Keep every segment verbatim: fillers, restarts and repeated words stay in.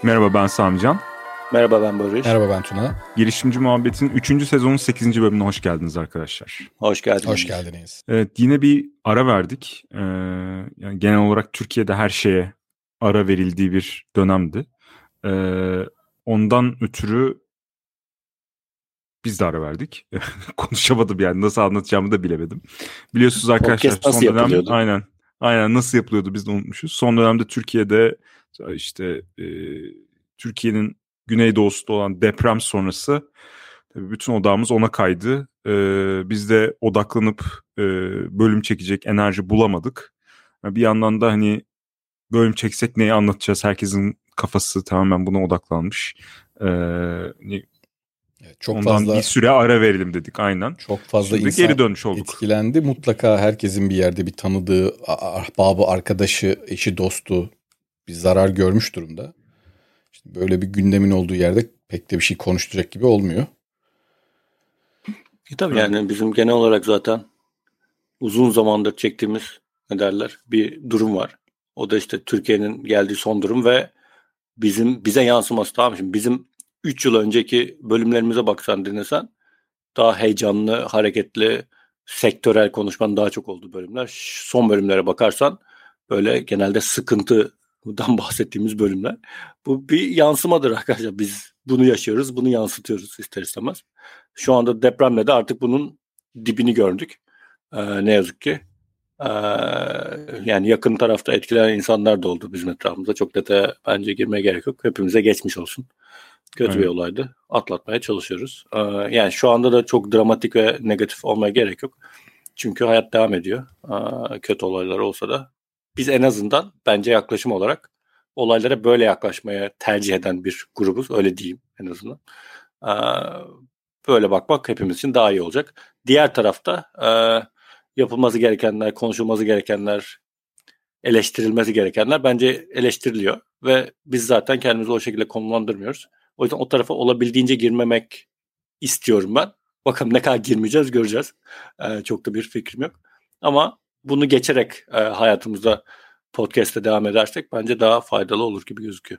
Merhaba, ben Samican. Merhaba, ben Barış. Merhaba, ben Tuna. Girişimci Muhabbet'in üçüncü sezonun sekizinci bölümüne hoş geldiniz arkadaşlar. Hoş geldiniz. Hoş geldiniz. Evet, yine bir ara verdik. Ee, yani genel olarak Türkiye'de her şeye ara verildiği bir dönemdi. Ee, ondan ötürü biz de ara verdik. Konuşamadım yani, nasıl anlatacağımı da bilemedim. Biliyorsunuz arkadaşlar, Podcast nasıl son dönem yapılıyordu? aynen aynen nasıl yapılıyordu biz de unutmuşuz. Son dönemde Türkiye'de işte e, Türkiye'nin güneydoğusunda olan deprem sonrası tabii bütün odağımız ona kaydı. Ee, biz de odaklanıp e, bölüm çekecek enerji bulamadık. Bir yandan da hani bölüm çeksek neyi anlatacağız? Herkesin kafası tamamen buna odaklanmış. Ee, hani Evet, çok ondan fazla bir süre ara verelim dedik, aynen. Çok fazla Şimdi insan geri dönmüş olduk. etkilendi. Mutlaka herkesin bir yerde bir tanıdığı, ahbabı, arkadaşı, eşi, dostu bir zarar görmüş durumda. İşte böyle bir gündemin olduğu yerde pek de bir şey konuşturacak gibi olmuyor. E tabii yani bizim genel olarak zaten uzun zamandır çektiğimiz ne derler bir durum var. O da işte Türkiye'nin geldiği son durum ve bizim bize yansıması. Tamam, şimdi bizim üç yıl önceki bölümlerimize baksan, dinlesen daha heyecanlı, hareketli, sektörel konuşmanın daha çok olduğu bölümler. Son bölümlere bakarsan böyle genelde sıkıntıdan bahsettiğimiz bölümler. Bu bir yansımadır arkadaşlar. Biz bunu yaşıyoruz, bunu yansıtıyoruz ister istemez. Şu anda depremle de artık bunun dibini gördük. Ee, ne yazık ki. Ee, yani yakın tarafta etkilenen insanlar da oldu bizim etrafımızda. Çok detaya bence girmeye gerek yok. Hepimize geçmiş olsun. Kötü evet. Bir olaydı. Atlatmaya çalışıyoruz. Ee, yani şu anda da çok dramatik ve negatif olmaya gerek yok. Çünkü hayat devam ediyor. Ee, kötü olaylar olsa da. Biz en azından bence yaklaşım olarak olaylara böyle yaklaşmaya tercih eden bir grubuz. Öyle diyeyim en azından. Ee, böyle bakmak hepimiz için daha iyi olacak. Diğer tarafta e, yapılması gerekenler, konuşulması gerekenler, eleştirilmesi gerekenler bence eleştiriliyor. Ve biz zaten kendimizi o şekilde konumlandırmıyoruz. O yüzden o tarafa olabildiğince girmemek istiyorum ben. Bakalım ne kadar girmeyeceğiz, göreceğiz. Ee, çok da bir fikrim yok. Ama bunu geçerek e, hayatımızda podcast'te devam edersek bence daha faydalı olur gibi gözüküyor.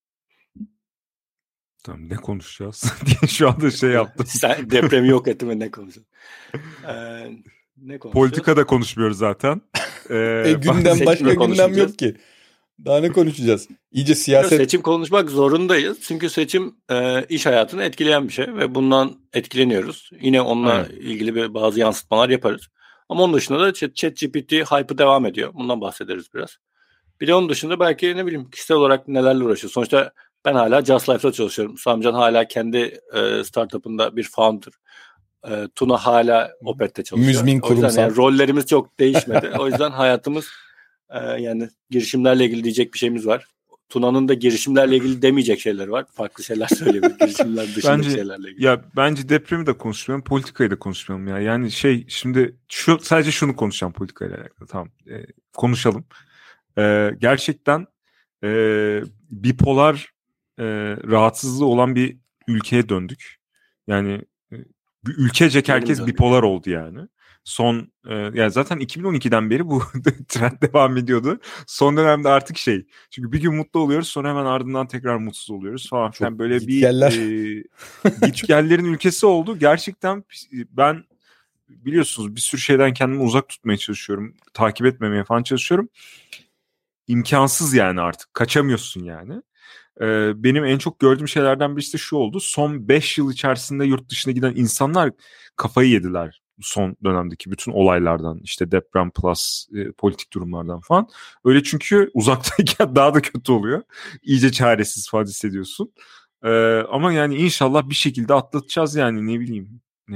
Tamam, ne konuşacağız diye şu anda şey yaptım. Sen depremi yok ettin ve ne konuşacağız? Ee, ne konuşacağız? Politika da konuşmuyoruz zaten. Ee, e, gündem başka gündem yok ki. Daha ne konuşacağız? İyice siyaset... Seçim konuşmak zorundayız. Çünkü seçim e, iş hayatını etkileyen bir şey ve bundan etkileniyoruz. Yine onunla evet. ilgili bir bazı yansıtmalar yaparız. Ama onun dışında da ChatGPT hype'ı devam ediyor. Bundan bahsederiz biraz. Bir de onun dışında belki ne bileyim kişisel olarak nelerle uğraşıyoruz. Sonuçta ben hala Just Life'da çalışıyorum. Samcan hala kendi e, startup'ında bir founder. E, Tuna hala Opet'te çalışıyor. Müzmin kurumsal. O yüzden yani rollerimiz çok değişmedi. O yüzden hayatımız e, yani girişimlerle ilgili diyecek bir şeyimiz var. Tuna'nın da girişimlerle ilgili demeyecek şeyler var. Farklı şeyler söyleyebilir. Girişimler dışındaki bence, şeylerle ilgili. Ya bence depremi de konuşmayalım, politikayı da konuşmayalım ya. Yani şey şimdi şu sadece şunu konuşacağım politikayla alakalı. Tamam. E, konuşalım. E, gerçekten e, bipolar e, rahatsızlığı olan bir ülkeye döndük. Yani e, ülkecek herkes bipolar oldu yani. Son e, yani zaten iki bin on ikiden beri bu trend devam ediyordu. Son dönemde artık şey. Çünkü bir gün mutlu oluyoruz, sonra hemen ardından tekrar mutsuz oluyoruz falan filan. Böyle gitgeller. bir e, gitgellerin ülkesi oldu. Gerçekten ben biliyorsunuz bir sürü şeyden kendimi uzak tutmaya çalışıyorum. Takip etmemeye falan çalışıyorum. İmkansız yani artık. Kaçamıyorsun yani. Ee, benim en çok gördüğüm şeylerden birisi de şu oldu. Son beş yıl içerisinde yurt dışına giden insanlar kafayı yediler. Son dönemdeki bütün olaylardan, işte deprem plus e, politik durumlardan falan. Öyle çünkü uzaktayken daha da kötü oluyor. İyice çaresiz falan hissediyorsun. Ee, ama yani inşallah bir şekilde atlatacağız yani, ne bileyim. Ee,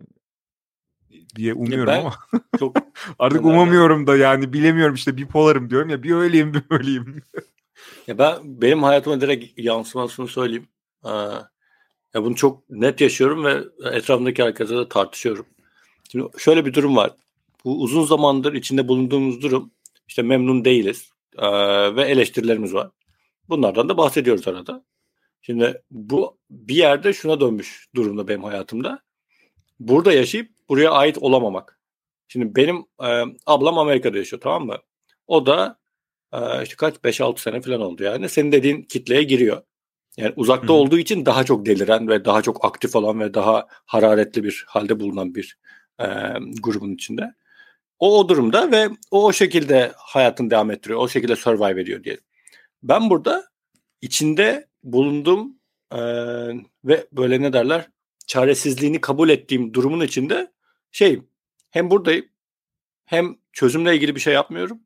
diye umuyorum ben ama çok artık umamıyorum da yani, bilemiyorum işte, bipolarım diyorum ya, bir öyleyim bir öyleyim. Ya ben benim hayatıma direkt yansımasını söyleyeyim. Ee, ya bunu çok net yaşıyorum ve etrafımdaki herkese de tartışıyorum. Şimdi şöyle bir durum var. Bu uzun zamandır içinde bulunduğumuz durum, işte memnun değiliz ee, ve eleştirilerimiz var. Bunlardan da bahsediyoruz arada. Şimdi bu bir yerde şuna dönmüş durumda benim hayatımda. Burada yaşayıp buraya ait olamamak. Şimdi benim e, ablam Amerika'da yaşıyor, tamam mı? O da e, işte kaç beş altı sene falan oldu yani. Senin dediğin kitleye giriyor. Yani uzakta Hı. olduğu için daha çok deliren ve daha çok aktif olan ve daha hararetli bir halde bulunan bir e, grubun içinde. O o durumda ve o o şekilde hayatını devam ettiriyor. O şekilde survive ediyor diyelim. Ben burada içinde bulunduğum e, ve böyle ne derler çaresizliğini kabul ettiğim durumun içinde şeyim. Hem buradayım hem çözümle ilgili bir şey yapmıyorum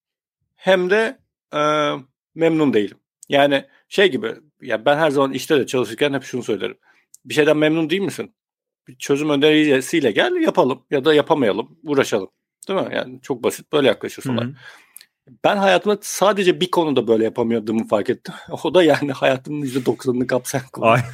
hem de e, memnun değilim. Yani şey gibi ya ben her zaman işte de çalışırken hep şunu söylerim. Bir şeyden memnun değil misin? Bir çözüm önerisiyle gel yapalım ya da yapamayalım uğraşalım. Değil mi? Yani çok basit böyle yaklaşır olay. Ben hayatımda sadece bir konuda böyle yapamıyordum fark ettim. O da yani hayatımın yüzde doksanını kapsayan konu. Ay.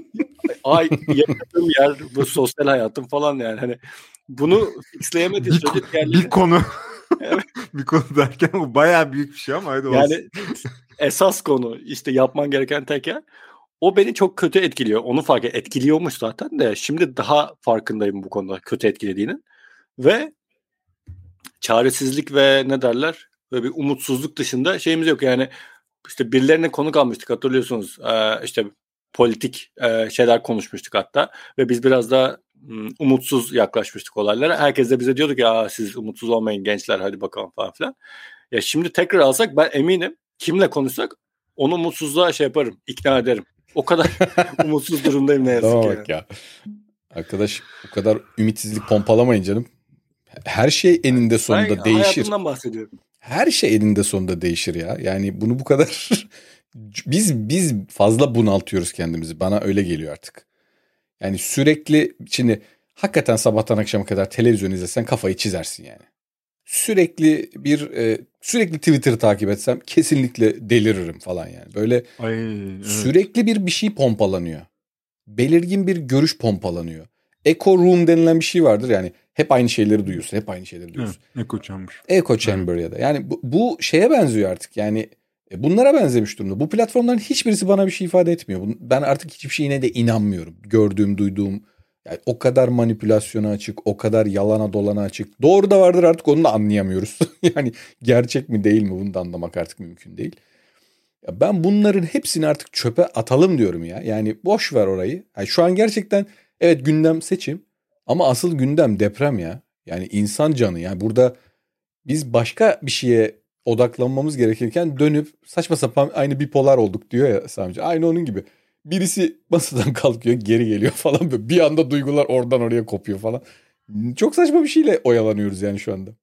Ay yaşadığım yer bu sosyal hayatım falan yani. Hani bunu fixleyemediği sürece diğerleri... Bir konu. Evet. Bir konu derken bu bayağı büyük bir şey ama hadi olsun. Yani esas konu işte yapman gereken tek yer. O beni çok kötü etkiliyor. Onu fark et. Etkiliyormuş zaten de şimdi daha farkındayım bu konuda kötü etkilediğinin. Ve çaresizlik ve ne derler böyle bir umutsuzluk dışında şeyimiz yok. Yani işte birilerine konuk almıştık hatırlıyorsunuz. Ee, işte politik e, şeyler konuşmuştuk hatta. Ve biz biraz da um, umutsuz yaklaşmıştık olaylara. Herkes de bize diyordu ki ya siz umutsuz olmayın gençler hadi bakalım falan filan. Ya şimdi tekrar alsak ben eminim kimle konuşsak onu umutsuzluğa şey yaparım. İkna ederim. O kadar umutsuz durumdayım ne yazık ki. Yani. Ya. Arkadaş o kadar ümitsizlik pompalamayın canım. Her şey eninde sonunda ben değişir. Hayatımdan bahsediyorum. Her şey eninde sonunda değişir ya. Yani bunu bu kadar biz biz fazla bunaltıyoruz kendimizi. Bana öyle geliyor artık. Yani sürekli şimdi hakikaten sabahtan akşama kadar televizyon izlesen kafayı çizersin yani. Sürekli bir e, sürekli Twitter'ı takip etsem kesinlikle deliririm falan yani. Böyle Ay, evet. Sürekli bir bir şey pompalanıyor. Belirgin bir görüş pompalanıyor. Echo room denilen bir şey vardır yani. Hep aynı şeyleri duyuyorsun. Hep aynı şeyleri duyuyorsun. Evet, echo chamber. Echo chamber evet. Ya da. Yani bu, bu şeye benziyor artık. Yani bunlara benzemiş durumda. Bu platformların hiçbirisi bana bir şey ifade etmiyor. Ben artık hiçbir şeyine de inanmıyorum. Gördüğüm, duyduğum. Yani o kadar manipülasyona açık, o kadar yalana dolana açık. Doğru da vardır artık onu da anlayamıyoruz. Yani gerçek mi değil mi bunu da anlamak artık mümkün değil. Ya ben bunların hepsini artık çöpe atalım diyorum ya. Yani boş ver orayı. Yani şu an gerçekten evet gündem seçim ama asıl gündem deprem ya. Yani insan canı yani burada biz başka bir şeye odaklanmamız gerekirken dönüp saçma sapan aynı bipolar olduk diyor ya Sami'ciğim. Aynı onun gibi. Birisi masadan kalkıyor geri geliyor falan böyle bir anda duygular oradan oraya kopuyor falan. Çok saçma bir şeyle oyalanıyoruz yani şu anda.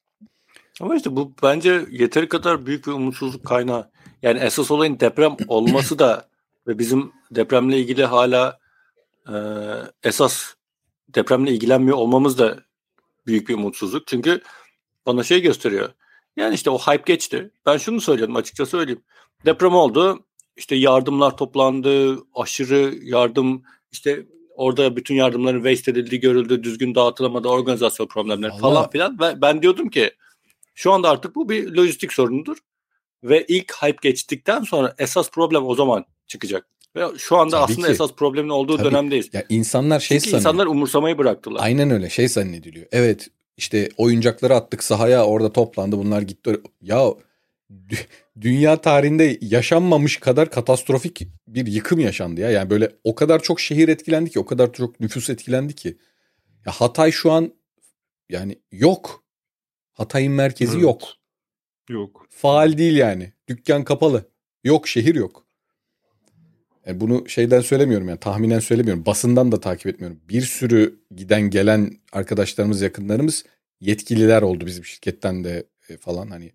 Ama işte bu bence yeteri kadar büyük bir umutsuzluk kaynağı. Yani esas olayın deprem olması da ve bizim depremle ilgili hala e, esas depremle ilgilenmiyor olmamız da büyük bir umutsuzluk. Çünkü bana şey gösteriyor. Yani işte o hype geçti. Ben şunu söylüyorum açıkça söyleyeyim. Deprem oldu. İşte yardımlar toplandı. Aşırı yardım işte orada bütün yardımların waste edildiği görüldü. Düzgün dağıtılamadı. Organizasyon problemleri Vallahi... falan filan. Ve ben diyordum ki şu anda artık bu bir lojistik sorunudur. Ve ilk hype geçtikten sonra esas problem o zaman çıkacak. Ve şu anda Tabii aslında ki. esas problemin olduğu Tabii. dönemdeyiz. Ya insanlar şey Çünkü insanlar umursamayı bıraktılar. Aynen öyle şey zannediliyor. Evet işte oyuncakları attık sahaya orada toplandı bunlar gitti. Ya dünya tarihinde yaşanmamış kadar katastrofik bir yıkım yaşandı ya. Yani böyle o kadar çok şehir etkilendi ki o kadar çok nüfus etkilendi ki. Ya Hatay şu an yani yok. Hatay'ın merkezi evet. yok. Yok. Faal değil yani. Dükkan kapalı. Yok şehir yok. Yani bunu şeyden söylemiyorum yani tahminen söylemiyorum. Basından da takip etmiyorum. Bir sürü giden gelen arkadaşlarımız yakınlarımız yetkililer oldu bizim şirketten de falan hani.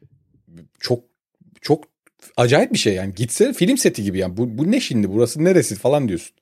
Çok çok acayip bir şey yani. Gitse film seti gibi yani. Bu, bu ne şimdi burası neresi falan diyorsun.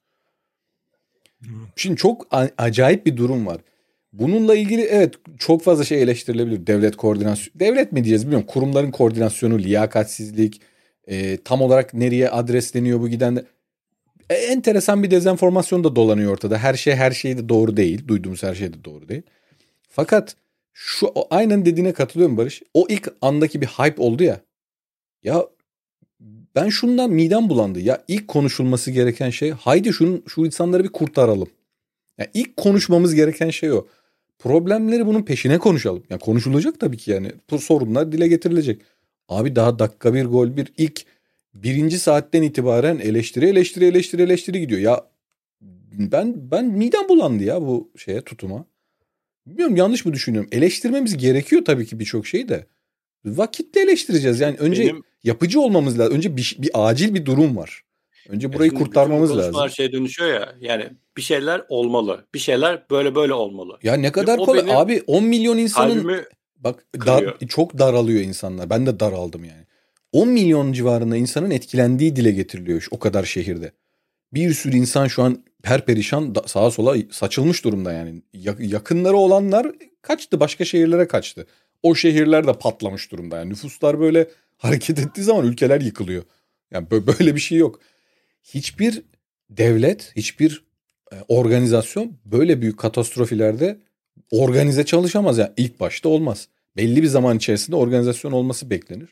Şimdi çok a- acayip bir durum var. Bununla ilgili evet çok fazla şey eleştirilebilir. Devlet koordinasyonu, devlet mi diyeceğiz bilmiyorum. Kurumların koordinasyonu, liyakatsizlik, e, tam olarak nereye adresleniyor bu giden. E, enteresan bir dezenformasyon da dolanıyor ortada. Her şey her şey de doğru değil. Duyduğumuz her şey de doğru değil. Fakat şu o, aynen dediğine katılıyorum Barış. O ilk andaki bir hype oldu ya. Ya ben şundan midem bulandı. Ya ilk konuşulması gereken şey haydi şunun, şu insanları bir kurtaralım. Yani ilk konuşmamız gereken şey o. Problemleri bunun peşine konuşalım. Yani konuşulacak tabii ki yani. Bu sorunlar dile getirilecek. Abi daha dakika bir gol bir ilk birinci saatten itibaren eleştiri eleştiri eleştiri eleştiri gidiyor. Ya ben ben midem bulandı ya bu şeye tutuma. Bilmiyorum, yanlış mı düşünüyorum? Eleştirmemiz gerekiyor tabii ki birçok şeyi de. Vakitle eleştireceğiz. Yani önce Benim, yapıcı olmamız lazım. Önce bir, bir acil bir durum var. Önce burayı kurtarmamız lazım. Her şey dönüşüyor ya. Yani bir şeyler olmalı. Bir şeyler böyle böyle olmalı. Ya ne kadar kolay. Abi on milyon insanın bak dar, çok daralıyor insanlar. Ben de daraldım yani. on milyon civarında insanın etkilendiği dile getiriliyor o kadar şehirde. Bir sürü insan şu an perperişan sağa sola saçılmış durumda yani. Yakınları olanlar kaçtı, başka şehirlere kaçtı. O şehirler de patlamış durumda yani. Nüfuslar böyle hareket ettiği zaman ülkeler yıkılıyor. Yani böyle bir şey yok. Hiçbir devlet, hiçbir organizasyon böyle büyük katastrofilerde organize çalışamaz. Yani ilk başta olmaz. Belli bir zaman içerisinde organizasyon olması beklenir.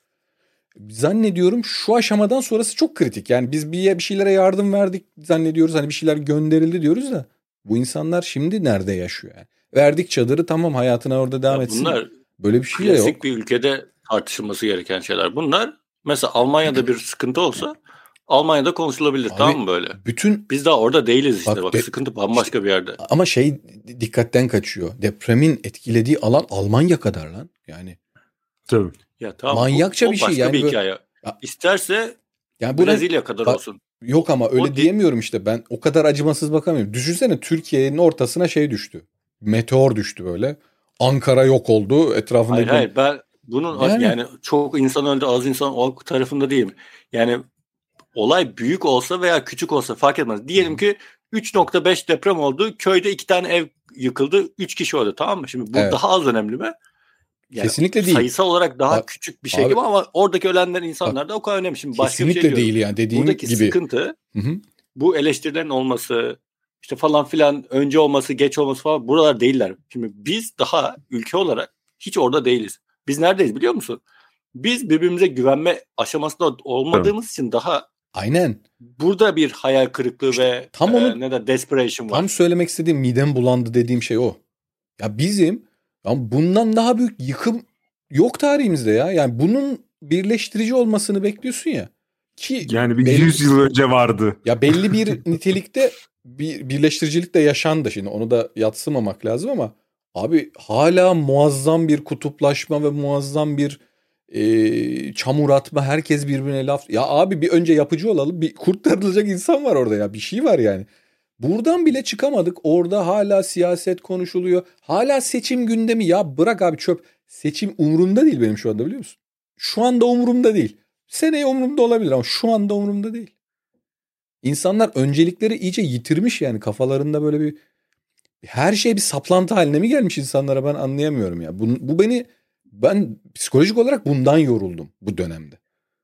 Zannediyorum şu aşamadan sonrası çok kritik. Yani biz bir bir şeylere yardım verdik zannediyoruz. Hani bir şeyler gönderildi diyoruz da bu insanlar şimdi nerede yaşıyor yani? Verdik çadırı, tamam, hayatına orada devam ya etsin. Bunlar böyle bir şey yok. Klasik bir ülkede tartışılması gereken şeyler. Bunlar mesela Almanya'da bir sıkıntı olsa Almanya'da konuşulabilir. Abi, tamam mı böyle? Bütün biz daha orada değiliz işte. Bak, bak de, sıkıntı bambaşka bir yerde. Ama şey dikkatten kaçıyor. Depremin etkilediği alan Almanya kadar lan. Yani tabii. Ya tamam. Manyakça o, bir şey o başka yani. bir böyle, hikaye. Ya, İsterse yani Brezilya kadar bak, olsun. Yok ama öyle o diyemiyorum işte. Ben o kadar acımasız bakamıyorum. Düşünsene Türkiye'nin ortasına şey düştü. Meteor düştü böyle. Ankara yok oldu. Etrafında hayır hayır ben bunun yani, yani çok insan öldü, az insan o tarafında değilim. Yani olay büyük olsa veya küçük olsa fark etmez. Diyelim Hı. ki üç nokta beş deprem oldu. Köyde iki tane ev yıkıldı. üç kişi öldü, tamam mı? Şimdi bu evet. daha az önemli mi? Yani kesinlikle değil. Sayısal olarak daha bak, küçük bir şey abi, gibi ama oradaki ölenler insanlar bak, da o kadar önemli. Şimdi başka kesinlikle bir şey değil yani dediğin buradaki gibi. sıkıntı Hı-hı. bu eleştirilerin olması, işte falan filan, önce olması, geç olması falan, buralar değiller. Şimdi biz daha ülke olarak hiç orada değiliz. Biz neredeyiz biliyor musun? Biz birbirimize güvenme aşamasında olmadığımız evet. için daha aynen. Burada bir hayal kırıklığı işte ve tam onu, e, ne de desperation var. Tam söylemek istediğim, midem bulandı dediğim şey o. Ya bizim ya bundan daha büyük yıkım yok tarihimizde ya. Yani bunun birleştirici olmasını bekliyorsun ya. Ki yani bir belli, yüz yıl önce vardı. Ya belli bir nitelikte bir birleştiricilik de yaşandı. Şimdi onu da yadsımamak lazım ama abi hala muazzam bir kutuplaşma ve muazzam bir e, çamur atma, herkes birbirine laf. Ya abi bir önce yapıcı olalım. Bir kurtarılacak insan var orada ya. Bir şey var yani. Buradan bile çıkamadık. Orada hala siyaset konuşuluyor. Hala seçim gündemi. Ya bırak abi çöp. Seçim umurumda değil benim şu anda, biliyor musun? Şu anda umurumda değil. Seneye umurumda olabilir ama şu anda umurumda değil. İnsanlar öncelikleri iyice yitirmiş yani, kafalarında böyle bir her şey bir saplantı haline mi gelmiş insanlara, ben anlayamıyorum ya. Bu, bu beni ben psikolojik olarak bundan yoruldum bu dönemde.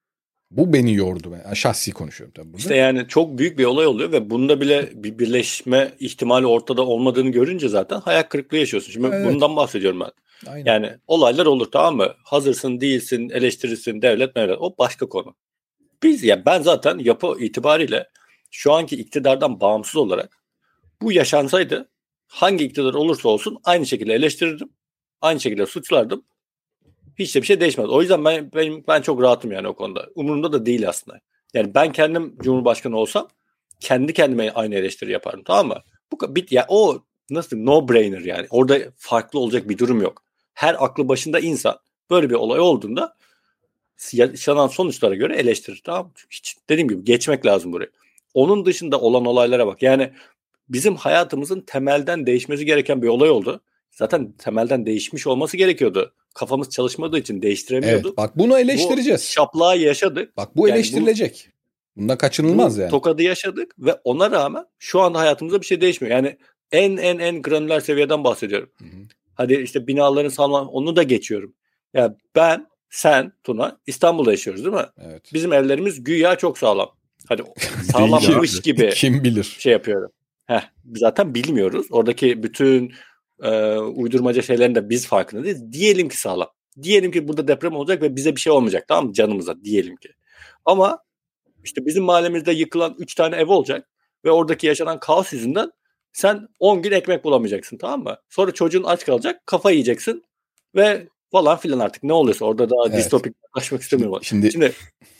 Bu beni yordu. Ben şahsi konuşuyorum tabii burada. İşte yani çok büyük bir olay oluyor ve bunda bile bir birleşme ihtimali ortada olmadığını görünce zaten hayal kırıklığı yaşıyorsun. Şimdi evet. bundan bahsediyorum ben. Aynen. Yani olaylar olur, tamam mı? Hazırsın, değilsin, eleştirirsin, devlet mevlet, o başka konu. Biz ya ben zaten yapı itibariyle şu anki iktidardan bağımsız olarak bu yaşansaydı hangi iktidar olursa olsun aynı şekilde eleştirirdim. Aynı şekilde suçlardım. Hiç de bir şey değişmez. O yüzden ben ben, ben çok rahatım yani o konuda. Umurumda da değil aslında. Yani ben kendim Cumhurbaşkanı olsam kendi kendime aynı eleştiri yaparım, tamam mı? Bu bit ya o nasıl no brainer yani. Orada farklı olacak bir durum yok. Her aklı başında insan böyle bir olay olduğunda yaşanan sonuçlara göre eleştirir, tamam mı? Hiç dediğim gibi geçmek lazım buraya. Onun dışında olan olaylara bak. Yani bizim hayatımızın temelden değişmesi gereken bir olay oldu. Zaten temelden değişmiş olması gerekiyordu. Kafamız çalışmadığı için değiştiremiyorduk. Evet, bak bunu eleştireceğiz. Bu şaplağı yaşadık. Bak bu yani eleştirilecek. Bu, Bunda kaçınılmaz bu yani. Tokadı yaşadık ve ona rağmen şu anda hayatımızda bir şey değişmiyor. Yani en en en granüler seviyeden bahsediyorum. Hı hı. Hadi işte binaların sağlam, onu da geçiyorum. Ya yani ben, sen, Tuna İstanbul'da yaşıyoruz değil mi? Evet. Bizim evlerimiz güya çok sağlam. Hadi sağlammış gibi. Kim bilir? Şey yapıyorum. Heh, zaten bilmiyoruz. Oradaki bütün e, uydurmaca şeylerin de biz farkındayız. Diyelim ki sağlam. Diyelim ki burada deprem olacak ve bize bir şey olmayacak, tamam mı? Canımıza diyelim ki. Ama işte bizim mahallemizde yıkılan üç tane ev olacak ve oradaki yaşanan kaos yüzünden sen on gün ekmek bulamayacaksın, tamam mı? Sonra çocuğun aç kalacak, kafa yiyeceksin ve falan filan, artık ne oluyorsa orada daha evet. distopik yaklaşmak istemiyorum. Şimdi, Şimdi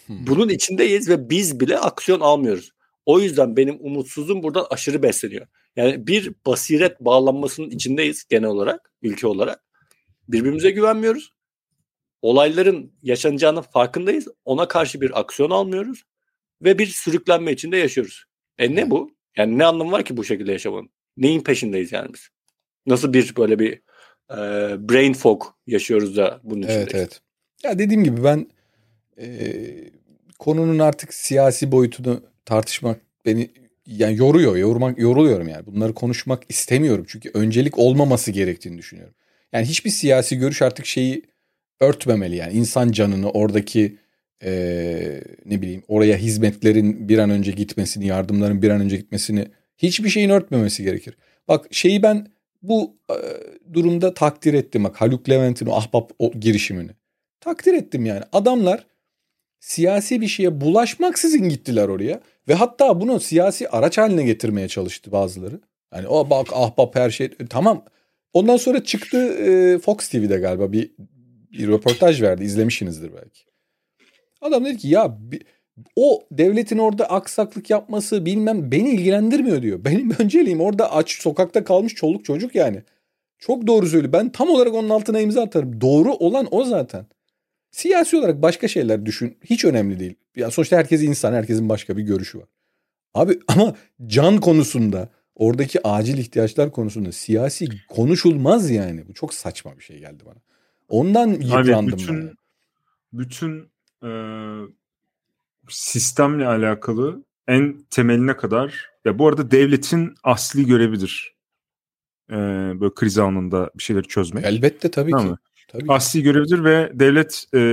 Hmm. Bunun içindeyiz ve biz bile aksiyon almıyoruz. O yüzden benim umutsuzluğum buradan aşırı besleniyor. Yani bir basiret bağlanmasının içindeyiz genel olarak, ülke olarak. Birbirimize güvenmiyoruz. Olayların yaşanacağının farkındayız. Ona karşı bir aksiyon almıyoruz. Ve bir sürüklenme içinde yaşıyoruz. E ne bu? Yani ne anlamı var ki bu şekilde yaşamanın? Neyin peşindeyiz yani biz? Nasıl bir böyle bir e, brain fog yaşıyoruz da bunun içindeyiz? Evet evet. Ya dediğim gibi ben e, konunun artık siyasi boyutunu tartışmak beni yani yoruyor, yormak yoruluyorum yani. Bunları konuşmak istemiyorum çünkü öncelik olmaması gerektiğini düşünüyorum. Yani hiçbir siyasi görüş artık şeyi örtmemeli yani insan canını oradaki e, ne bileyim oraya hizmetlerin bir an önce gitmesini, yardımların bir an önce gitmesini hiçbir şeyin örtmemesi gerekir. Bak şeyi ben bu e, durumda takdir ettim bak Haluk Levent'in o ahbap o girişimini. Takdir ettim yani. Adamlar siyasi bir şeye bulaşmaksızın gittiler oraya ve hatta bunu siyasi araç haline getirmeye çalıştı bazıları. Yani o bak ahbap her şey tamam. Ondan sonra çıktı e, Fox T V'de galiba bir, bir röportaj verdi. İzlemişsinizdir belki. Adam dedi ki ya bir, o devletin orada aksaklık yapması bilmem beni ilgilendirmiyor diyor. Benim önceliğim orada aç sokakta kalmış çoluk çocuk yani. Çok doğru söylüyor. Ben tam olarak onun altına imza atarım. Doğru olan o zaten. Siyasi olarak başka şeyler düşün. Hiç önemli değil. Yani sonuçta herkes insan. Herkesin başka bir görüşü var. Abi ama can konusunda oradaki acil ihtiyaçlar konusunda siyasi konuşulmaz yani. Bu çok saçma bir şey geldi bana. Ondan yıprandım Abi bütün, ben. bütün e, sistemle alakalı en temeline kadar ya bu arada devletin asli görevidir. E, böyle kriz anında bir şeyleri çözmek. Elbette tabii Değil ki. mi? Tabii ki. Asli görevidir ve devlet e,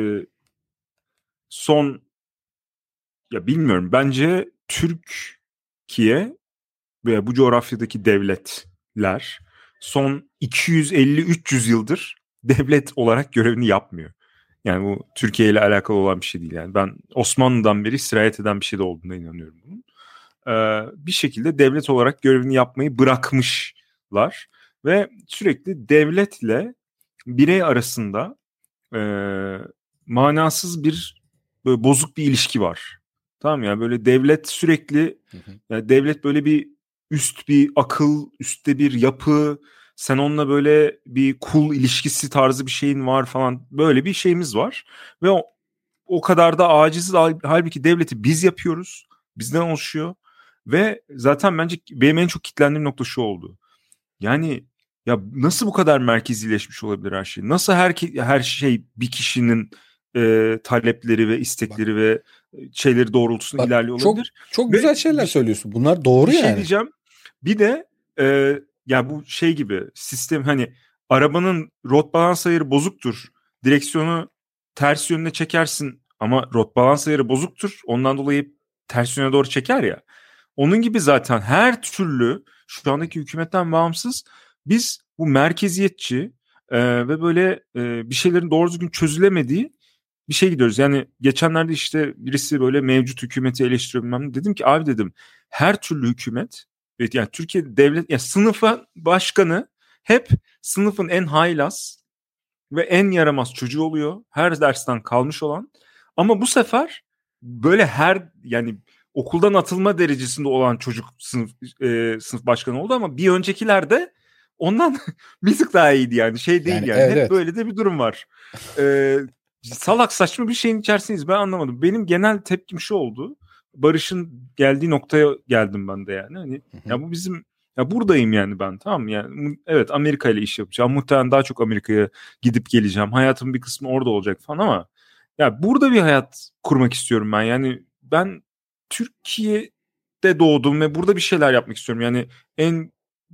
son ya bilmiyorum bence Türkiye ve bu coğrafyadaki devletler son iki yüz elli üç yüz yıldır devlet olarak görevini yapmıyor. Yani bu Türkiye ile alakalı olan bir şey değil. Yani ben Osmanlı'dan beri sirayet eden bir şey de olduğuna inanıyorum bunun. Ee, bir şekilde devlet olarak görevini yapmayı bırakmışlar ve sürekli devletle birey arasında e, manasız bir böyle bozuk bir ilişki var. Tamam ya böyle devlet sürekli Hı hı. yani devlet böyle bir üst bir akıl, üstte bir yapı, sen onunla böyle bir kul ilişkisi tarzı bir şeyin var falan. Böyle bir şeyimiz var ve o, o kadar da aciziz halbuki devleti biz yapıyoruz. Bizden oluşuyor ve zaten bence benim en çok kitlendiğim nokta şu oldu. Yani ya nasıl bu kadar merkezileşmiş olabilir her şey? Nasıl her her şey bir kişinin e, talepleri ve istekleri Bak, ve şeyleri doğrultusunda Bak, ilerliyor çok, olabilir? Çok ve güzel şeyler bir, söylüyorsun. Bunlar doğru bir yani. Bir şey diyeceğim. Bir de e, ya bu şey gibi sistem hani arabanın rot balans ayarı bozuktur. Direksiyonu ters yönüne çekersin ama rot balans ayarı bozuktur. Ondan dolayı ters yöne doğru çeker ya. Onun gibi zaten her türlü şu andaki hükümetten bağımsız biz bu merkeziyetçi e, ve böyle e, bir şeylerin doğru düzgün çözülemediği bir şey gidiyoruz. Yani geçenlerde işte birisi böyle mevcut hükümeti eleştiriyor bilmem ne. Dedim ki abi dedim her türlü hükümet evet yani Türkiye devlet ya sınıfa başkanı hep sınıfın en haylaz ve en yaramaz çocuğu oluyor. Her dersten kalmış olan. Ama bu sefer böyle her yani okuldan atılma derecesinde olan çocuk sınıf e, sınıf başkanı oldu ama bir öncekilerde ondan bir tık daha iyiydi yani şey değil yani, yani yani. Evet, hep evet. böyle de bir durum var. Ee, salak saçma bir şeyin içerisindeyiz ben anlamadım. Benim genel tepkim şu oldu. Barış'ın geldiği noktaya geldim ben de yani. Hani Hı hı. ya bu bizim ya buradayım yani ben tamam mı? Yani evet Amerika ile iş yapacağım. Muhtemelen daha çok Amerika'ya gidip geleceğim. Hayatımın bir kısmı orada olacak falan ama ya burada bir hayat kurmak istiyorum ben. Yani ben Türkiye'de doğdum ve burada bir şeyler yapmak istiyorum. Yani en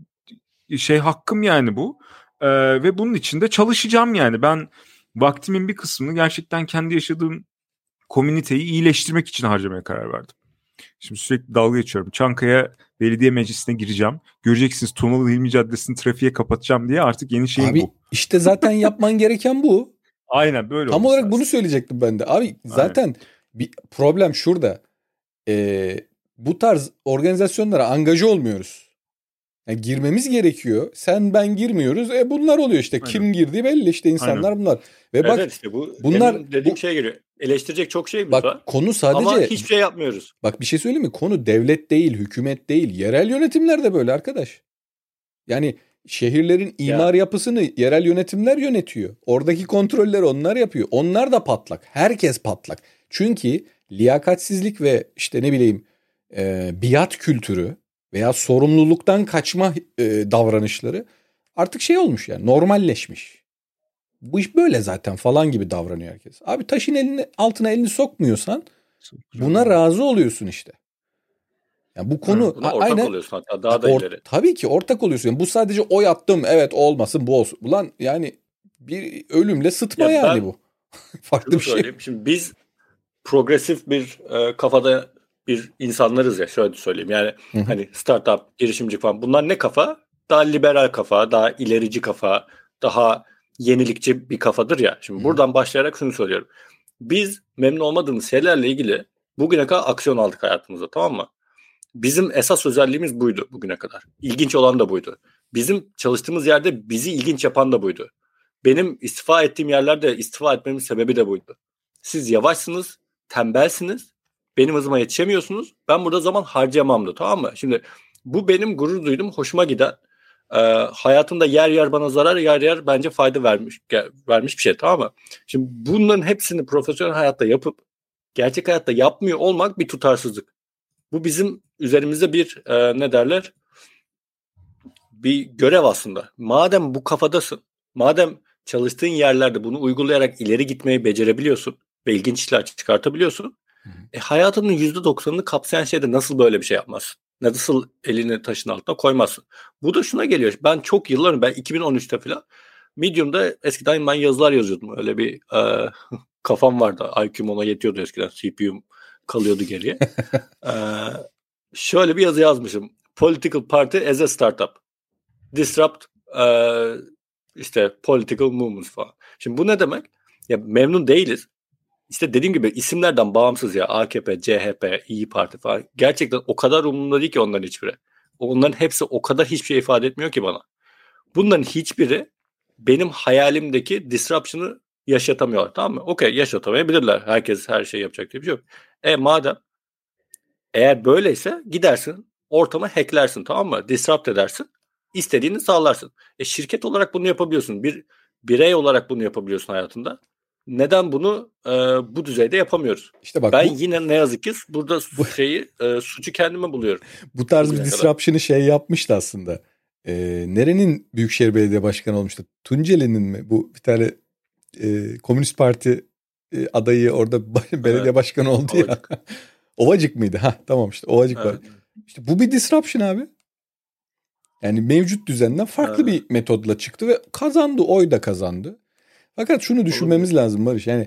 şey hakkım yani bu. Ee, ve bunun için de çalışacağım yani. Ben vaktimin bir kısmını gerçekten kendi yaşadığım komüniteyi iyileştirmek için harcamaya karar verdim. Şimdi sürekli dalga geçiyorum. Çankaya Belediye Meclisi'ne gireceğim. Göreceksiniz Tunalı Hilmi Caddesi'ni trafiğe kapatacağım diye artık yeni şeyim Abi, bu. Abi işte zaten yapman gereken bu. Aynen böyle Tam olarak lazım. bunu söyleyecektim ben de. Abi zaten Aynen. bir problem şurada. Ee, bu tarz organizasyonlara angaja olmuyoruz. Yani girmemiz gerekiyor. Sen ben girmiyoruz. E bunlar oluyor işte. Aynen. Kim girdi belli işte insanlar Aynen. bunlar. Ve bak evet işte bu bunlar demin dediğim bu, şeye geliyor. Eleştirecek çok şeyimiz bak var. konu sadece Ama hiçbir şey yapmıyoruz. bak bir şey söyleyeyim mi? Konu devlet değil, hükümet değil. Yerel yönetimler de böyle arkadaş. Yani şehirlerin imar Ya. yapısını yerel yönetimler yönetiyor. Oradaki kontrolleri onlar yapıyor. Onlar da patlak. Herkes patlak. Çünkü liyakatsizlik ve işte ne bileyim e, biat kültürü veya sorumluluktan kaçma e, davranışları artık şey olmuş yani normalleşmiş. Bu iş böyle zaten falan gibi davranıyor herkes. Abi taşın elini altına elini sokmuyorsan buna razı oluyorsun işte. Yani bu konu Hı, buna ortak aynen oluyorsun hatta daha da or, ileri. tabii ki ortak oluyorsun. Yani bu sadece oy attım evet olmasın bu olsun. Ulan yani bir ölümle sıtma Ya yani ben bu. Farklı şunu bir şey. söyleyeyim. Şimdi biz progresif bir e, kafada bir insanlarız ya şöyle söyleyeyim. Yani Hı hı. hani startup, girişimci falan bunlar ne kafa? Daha liberal kafa, daha ilerici kafa, daha yenilikçi bir kafadır ya. Şimdi Hı hı. buradan başlayarak şunu söylüyorum. Biz memnun olmadığımız şeylerle ilgili bugüne kadar aksiyon aldık hayatımızda, tamam mı? Bizim esas özelliğimiz buydu bugüne kadar. İlginç olan da buydu. Bizim çalıştığımız yerde bizi ilginç yapan da buydu. Benim istifa ettiğim yerlerde istifa etmemin sebebi de buydu. Siz yavaşsınız, tembelsiniz, benim hızıma yetişemiyorsunuz. Ben burada zaman harcayamamdı, tamam mı? Şimdi bu benim gurur duydum, hoşuma giden, e, hayatımda yer yer bana zarar, yer yer bence fayda vermiş vermiş bir şey, tamam mı? Şimdi bunların hepsini profesyonel hayatta yapıp gerçek hayatta yapmıyor olmak bir tutarsızlık. Bu bizim üzerimizde bir e, ne derler? Bir görev aslında. Madem bu kafadasın, madem çalıştığın yerlerde bunu uygulayarak ileri gitmeyi becerebiliyorsun ve ilginç işler çıkartabiliyorsun, Hı hı. e, hayatının yüzde doksanını kapsayan şeyde nasıl böyle bir şey yapmazsın? Nasıl elini taşın altına koymazsın? Bu da şuna geliyor. Ben çok yıllar ben iki bin on üçte falan Medium'da eskiden ben yazılar yazıyordum. Öyle bir e, kafam vardı. I Q'm ona yetiyordu eskiden. C P U'm kalıyordu geriye. e, şöyle bir yazı yazmışım. Political Party as a Startup. Disrupt e, işte political movements falan. Şimdi bu ne demek? Ya memnun değiliz. İşte dediğim gibi isimlerden bağımsız ya A K P, C H P, İyi Parti falan. Gerçekten o kadar umurumda değil ki onların hiçbiri. Onların hepsi o kadar hiçbir şey ifade etmiyor ki bana. Bunların hiçbiri benim hayalimdeki disruption'ı yaşatamıyorlar, tamam mı? Okey, yaşatamayabilirler. Herkes her şeyi yapacak diye bir şey yok. E madem eğer böyleyse gidersin ortamı hacklersin, tamam mı? Disrupt edersin. İstediğini sağlarsın. E şirket olarak bunu yapabiliyorsun. Bir birey olarak bunu yapabiliyorsun hayatında. Neden bunu e, bu düzeyde yapamıyoruz? İşte bak Ben bu, yine ne yazık ki burada bu, şeyi e, suçu kendime buluyorum. bu tarz bir Bugüne kadar. disruption'ı şey yapmıştı aslında. Ee, nerenin Büyükşehir Belediye Başkanı olmuştu? Tunceli'nin mi? Bu bir tane e, Komünist Parti e, adayı orada belediye Evet. başkanı oldu ya. Ovacık. Ovacık mıydı? Ha tamam işte Ovacık var. Evet. İşte bu bir disruption abi. Yani mevcut düzenden farklı Evet. bir metodla çıktı ve kazandı. Oy da kazandı. Fakat şunu düşünmemiz Olabilir. lazım Barış. Yani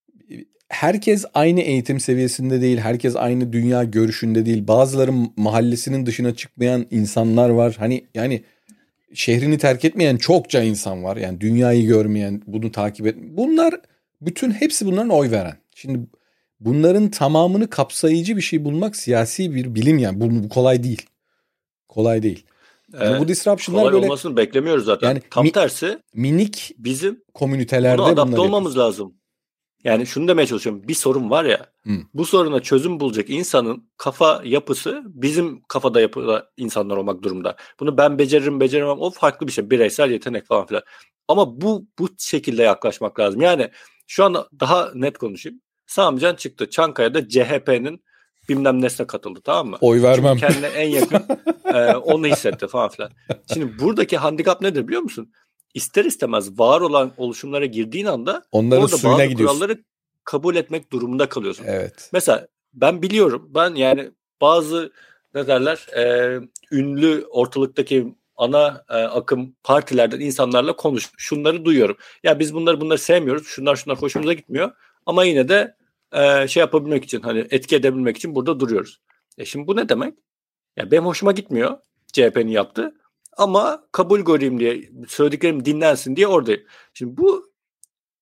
herkes aynı eğitim seviyesinde değil. Herkes aynı dünya görüşünde değil. Bazıları mahallesinin dışına çıkmayan insanlar var. Hani yani şehrini terk etmeyen çokça insan var. Yani dünyayı görmeyen, bunu takip etmeyen. Bunlar bütün hepsi bunların oy veren. Şimdi bunların tamamını kapsayıcı bir şey bulmak siyasi bir bilim yani. Bu, bu kolay değil. Kolay değil. Yani Ee, bu disruption'lar kolay böyle olmasını beklemiyoruz zaten. yani Tam mi- tersi minik bizim komünitelerde buna adapte bunları olmamız yapıyorsun. lazım. Yani şunu demeye çalışıyorum. Bir sorun var ya. Hı. Bu soruna çözüm bulacak insanın kafa yapısı bizim kafada yapıda insanlar olmak durumda. Bunu ben beceririm beceremem o farklı bir şey. Bireysel yetenek falan filan. Ama bu bu şekilde yaklaşmak lazım. Yani şu anda daha net konuşayım. Samican çıktı. Çankaya'da C H P'nin bilmem nesine katıldı, tamam mı? Oy vermem. Çünkü kendine en yakın e, onu hissetti falan filan. Şimdi buradaki handikap nedir biliyor musun? İster istemez var olan oluşumlara girdiğin anda Onların orada suyuna bazı gidiyorsun. kuralları kabul etmek durumunda kalıyorsun. Evet. Mesela ben biliyorum, ben yani bazı ne derler e, ünlü ortalıktaki ana e, akım partilerden insanlarla konuş. Şunları duyuyorum. Ya biz bunları bunları sevmiyoruz. Şunlar şunlar hoşumuza gitmiyor. Ama yine de e, şey yapabilmek için hani etki edebilmek için burada duruyoruz. E şimdi bu ne demek? Ya benim hoşuma gitmiyor C H P'nin yaptığı. Ama kabul göreyim diye söylediklerim dinlensin diye oradayım. Şimdi bu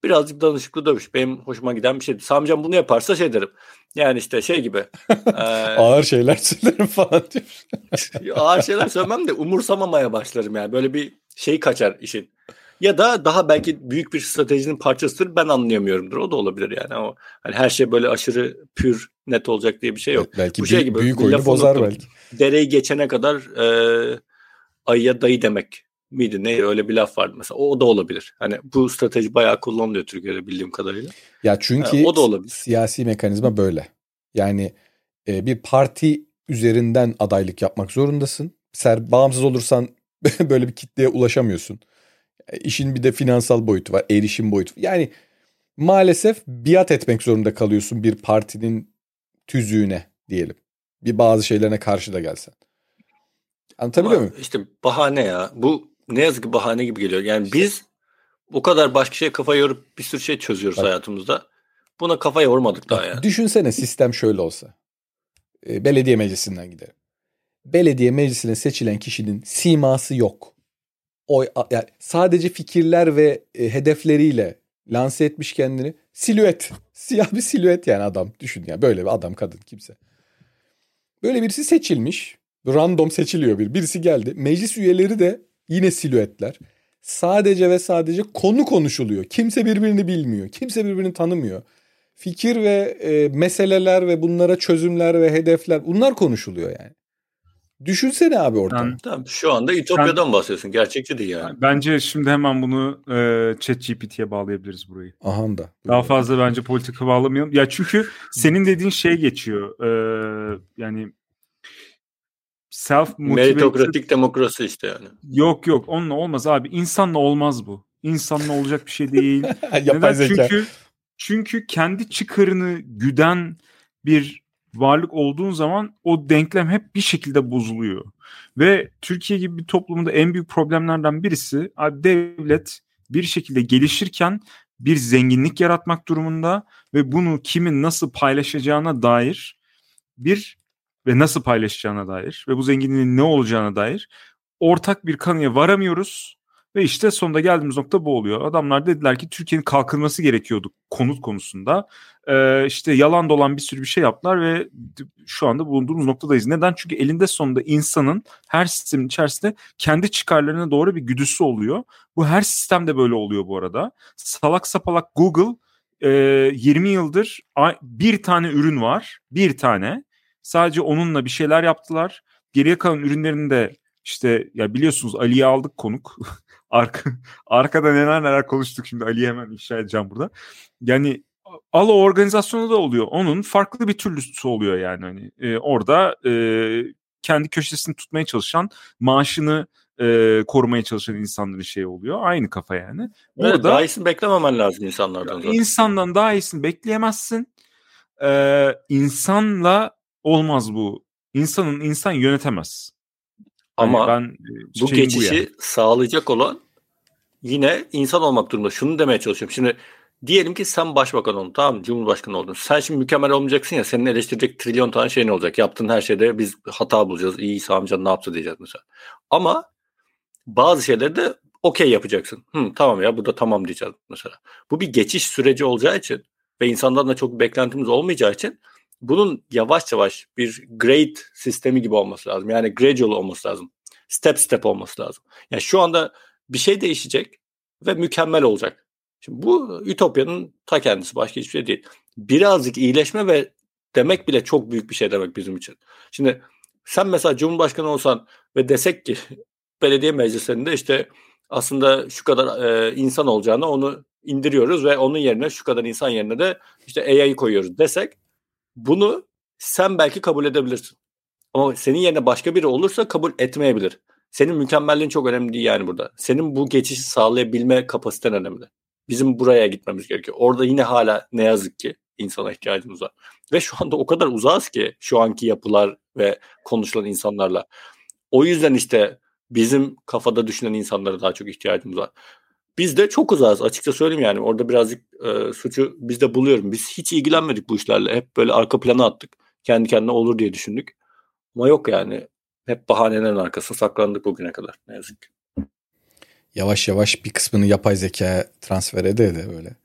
birazcık danışıklı dövüş. Benim hoşuma giden bir şeydi. Sami Can bunu yaparsa şey derim. Yani işte şey gibi. e... ağır şeyler söylerim falan diyor. Ağır şeyler söylemem de umursamamaya başlarım yani. Böyle bir şey kaçar işin. Ya da daha belki büyük bir stratejinin parçasıdır. Ben anlayamıyorumdur. O da olabilir yani. O hani her şey böyle aşırı pür net olacak diye bir şey yok. Evet, belki bu şey büyük, gibi. büyük oyunu bozar belki. Dereyi geçene kadar e, ayıya dayı demek miydi? Ne öyle bir laf vardı mesela. O, o da olabilir. Hani bu strateji bayağı kullanılıyor Türkiye'de bildiğim kadarıyla. Ya çünkü yani, o da olabilir. Siyasi mekanizma böyle. Yani e, bir parti üzerinden adaylık yapmak zorundasın. Sen bağımsız olursan böyle bir kitleye ulaşamıyorsun. E, işin bir de finansal boyutu var, erişim boyutu. Yani maalesef biat etmek zorunda kalıyorsun bir partinin tüzüğüne diyelim. Bir bazı şeylerine karşı da gelsen. Anlatabiliyor muyum? İşte bahane ya. Bu ne yazık ki bahane gibi geliyor. Yani biz bu kadar başka şeye kafa yorup bir sürü şey çözüyoruz Bak, hayatımızda. Buna kafa yormadık daha yani. Düşünsene sistem şöyle olsa. E, belediye meclisinden gidelim. Belediye meclisine seçilen kişinin siması yok. O yani sadece fikirler ve e, hedefleriyle lanse etmiş kendini. Silüet. Siyah bir silüet yani adam. Düşün yani böyle bir adam, kadın, kimse. Böyle birisi seçilmiş. Random seçiliyor bir. Birisi geldi. Meclis üyeleri de yine silüetler. Sadece ve sadece konu konuşuluyor. Kimse birbirini bilmiyor. Kimse birbirini tanımıyor. Fikir ve e, meseleler ve bunlara çözümler ve hedefler, bunlar konuşuluyor yani. Düşünsene abi ortam. Ben, tamam, şu anda Ütopya'dan sen, bahsediyorsun. Gerçekçi değil yani. Bence şimdi hemen bunu e, ChatGPT'ye bağlayabiliriz burayı. Aha da. Daha fazla bence politika bağlamayalım. Ya çünkü senin dediğin şey geçiyor. E, yani self meritokratik demokrasi işte yani. Yok yok, onunla olmaz abi. İnsanla olmaz bu. İnsanla olacak bir şey değil. Yapay Neden? zeka. Çünkü çünkü kendi çıkarını güden bir varlık olduğun zaman o denklem hep bir şekilde bozuluyor. Ve Türkiye gibi bir toplumda en büyük problemlerden birisi abi, devlet bir şekilde gelişirken bir zenginlik yaratmak durumunda ve bunu kimin nasıl paylaşacağına dair bir ve nasıl paylaşacağına dair ve bu zenginliğin ne olacağına dair ortak bir kanıya varamıyoruz. Ve işte sonunda geldiğimiz nokta bu oluyor. Adamlar dediler ki Türkiye'nin kalkınması gerekiyordu konut konusunda. Ee, işte yalan dolan bir sürü bir şey yaptılar ve şu anda bulunduğumuz noktadayız. Neden? Çünkü elinde sonunda insanın her sistemin içerisinde kendi çıkarlarına doğru bir güdüsü oluyor. Bu her sistemde böyle oluyor bu arada. Salak sapalak Google e, yirmi yıldır bir tane ürün var. Bir tane. Sadece onunla bir şeyler yaptılar. Geriye kalan ürünlerini de işte ya biliyorsunuz Ali'yi aldık konuk. Arka, arkada neler neler konuştuk, şimdi Ali'yi hemen ifşa edeceğim burada. Yani Alo organizasyonu da oluyor. Onun farklı bir türlüsü oluyor yani. Hani e, orada e, kendi köşesini tutmaya çalışan, maaşını e, korumaya çalışan insanların şey oluyor. Aynı kafa yani. Burada evet, daha iyisini beklememen lazım insanlardan zaten. İnsandan daha iyisini bekleyemezsin. Ee, insanla olmaz bu. İnsanın insan yönetemez. Ama yani ben, bu geçişi bu yani. sağlayacak olan yine insan olmak durumunda. Şunu demeye çalışıyorum. Şimdi diyelim ki sen başbakan oldun, tamam mı? Cumhurbaşkanı oldun. Sen şimdi mükemmel olmayacaksın ya. Senin eleştirecek trilyon tane şeyin olacak. Yaptığın her şeyde biz hata bulacağız. İyi Sami Can ne yaptı diyeceğiz mesela. Ama bazı şeyleri de okey yapacaksın. Hı, tamam ya bu da tamam diyeceğiz mesela. Bu bir geçiş süreci olacağı için ve insanlardan da çok bir beklentimiz olmayacağı için bunun yavaş yavaş bir grade sistemi gibi olması lazım. Yani gradual olması lazım. Step step olması lazım. Yani şu anda bir şey değişecek ve mükemmel olacak. Şimdi bu Ütopya'nın ta kendisi, başka hiçbir şey değil. Birazcık iyileşme ve demek bile çok büyük bir şey demek bizim için. Şimdi sen mesela Cumhurbaşkanı olsan ve desek ki belediye meclislerinde işte aslında şu kadar e, insan olacağını onu indiriyoruz ve onun yerine şu kadar insan yerine de işte A I'yi koyuyoruz desek, bunu sen belki kabul edebilirsin. Ama senin yerine başka biri olursa kabul etmeyebilir. Senin mükemmelliğin çok önemli değil yani burada. Senin bu geçişi sağlayabilme kapasiten önemli. Bizim buraya gitmemiz gerekiyor. Orada yine hala ne yazık ki insana ihtiyacımız var. Ve şu anda o kadar uzağız ki şu anki yapılar ve konuşulan insanlarla. O yüzden işte bizim kafada düşünen insanlara daha çok ihtiyacımız var. Biz de çok uzağız açıkça söyleyeyim yani. Orada birazcık e, suçu bizde buluyorum. Biz hiç ilgilenmedik bu işlerle. Hep böyle arka plana attık. Kendi kendine olur diye düşündük. Ama yok yani. Hep bahanelerin arkasına saklandık bugüne kadar. Ne yazık ki. Yavaş yavaş bir kısmını yapay zekaya transfer ede de böyle.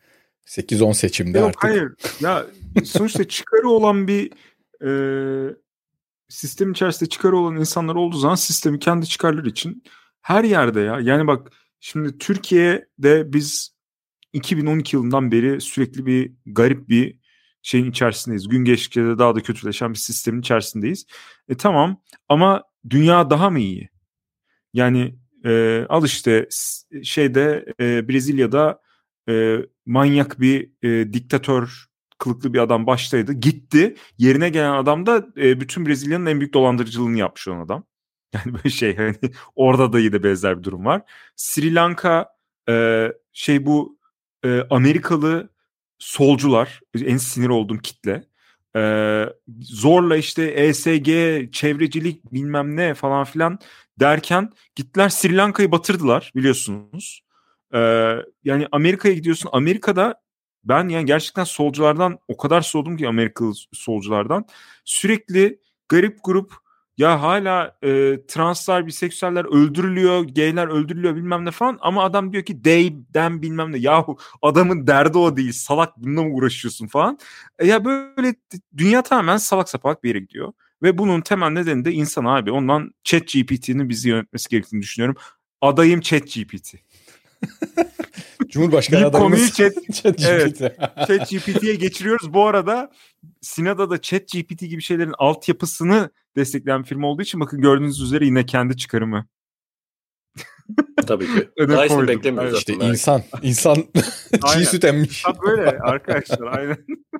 sekiz on seçimde Yok, artık. hayır. Ya sonuçta çıkarı olan bir e, sistem içerisinde çıkarı olan insanlar olduğu zaman sistemi kendi çıkarları için her yerde ya. Yani bak şimdi Türkiye'de biz iki bin on iki yılından beri sürekli bir garip bir şeyin içerisindeyiz. Gün geçtikçe de daha da kötüleşen bir sistemin içerisindeyiz. E tamam ama dünya daha mı iyi? Yani e, al işte şeyde e, Brezilya'da e, manyak bir e, diktatör kılıklı bir adam baştaydı. Gitti. Yerine gelen adam da e, bütün Brezilya'nın en büyük dolandırıcılığını yapmış olan adam. Yani böyle şey hani orada da yine benzer bir durum var. Sri Lanka e, şey bu e, Amerikalı solcular en sinir olduğum kitle. E, zorla işte E S G, çevrecilik bilmem ne falan filan derken gittiler Sri Lanka'yı batırdılar biliyorsunuz. Ee, yani Amerika'ya gidiyorsun. Amerika'da ben yani gerçekten solculardan o kadar soğudum ki Amerikalı solculardan. Sürekli garip grup ya hala e, translar, biseksüeller öldürülüyor, gayler öldürülüyor bilmem ne falan ama adam diyor ki they, them bilmem ne. Yahu adamın derdi o değil. Salak bununla mı uğraşıyorsun falan. E, ya böyle dünya tamamen salak sapak bir yere gidiyor. Ve bunun temel nedeni de insan abi. Ondan ChatGPT'nin bizi yönetmesi gerektiğini düşünüyorum. Adayım ChatGPT. Cumhurbaşkanı adayımız Chat, ChatGPT. Evet, ChatGPT'ye geçiriyoruz. Bu arada Sina'da da ChatGPT gibi şeylerin altyapısını destekleyen bir firma olduğu için bakın gördüğünüz üzere yine kendi çıkarımı. Tabii ki. Öne Daha iyisini koydum. beklemiyoruz Evet. İşte aslında. insan. insan çiğ süt emmiş. Ha, böyle arkadaşlar aynen.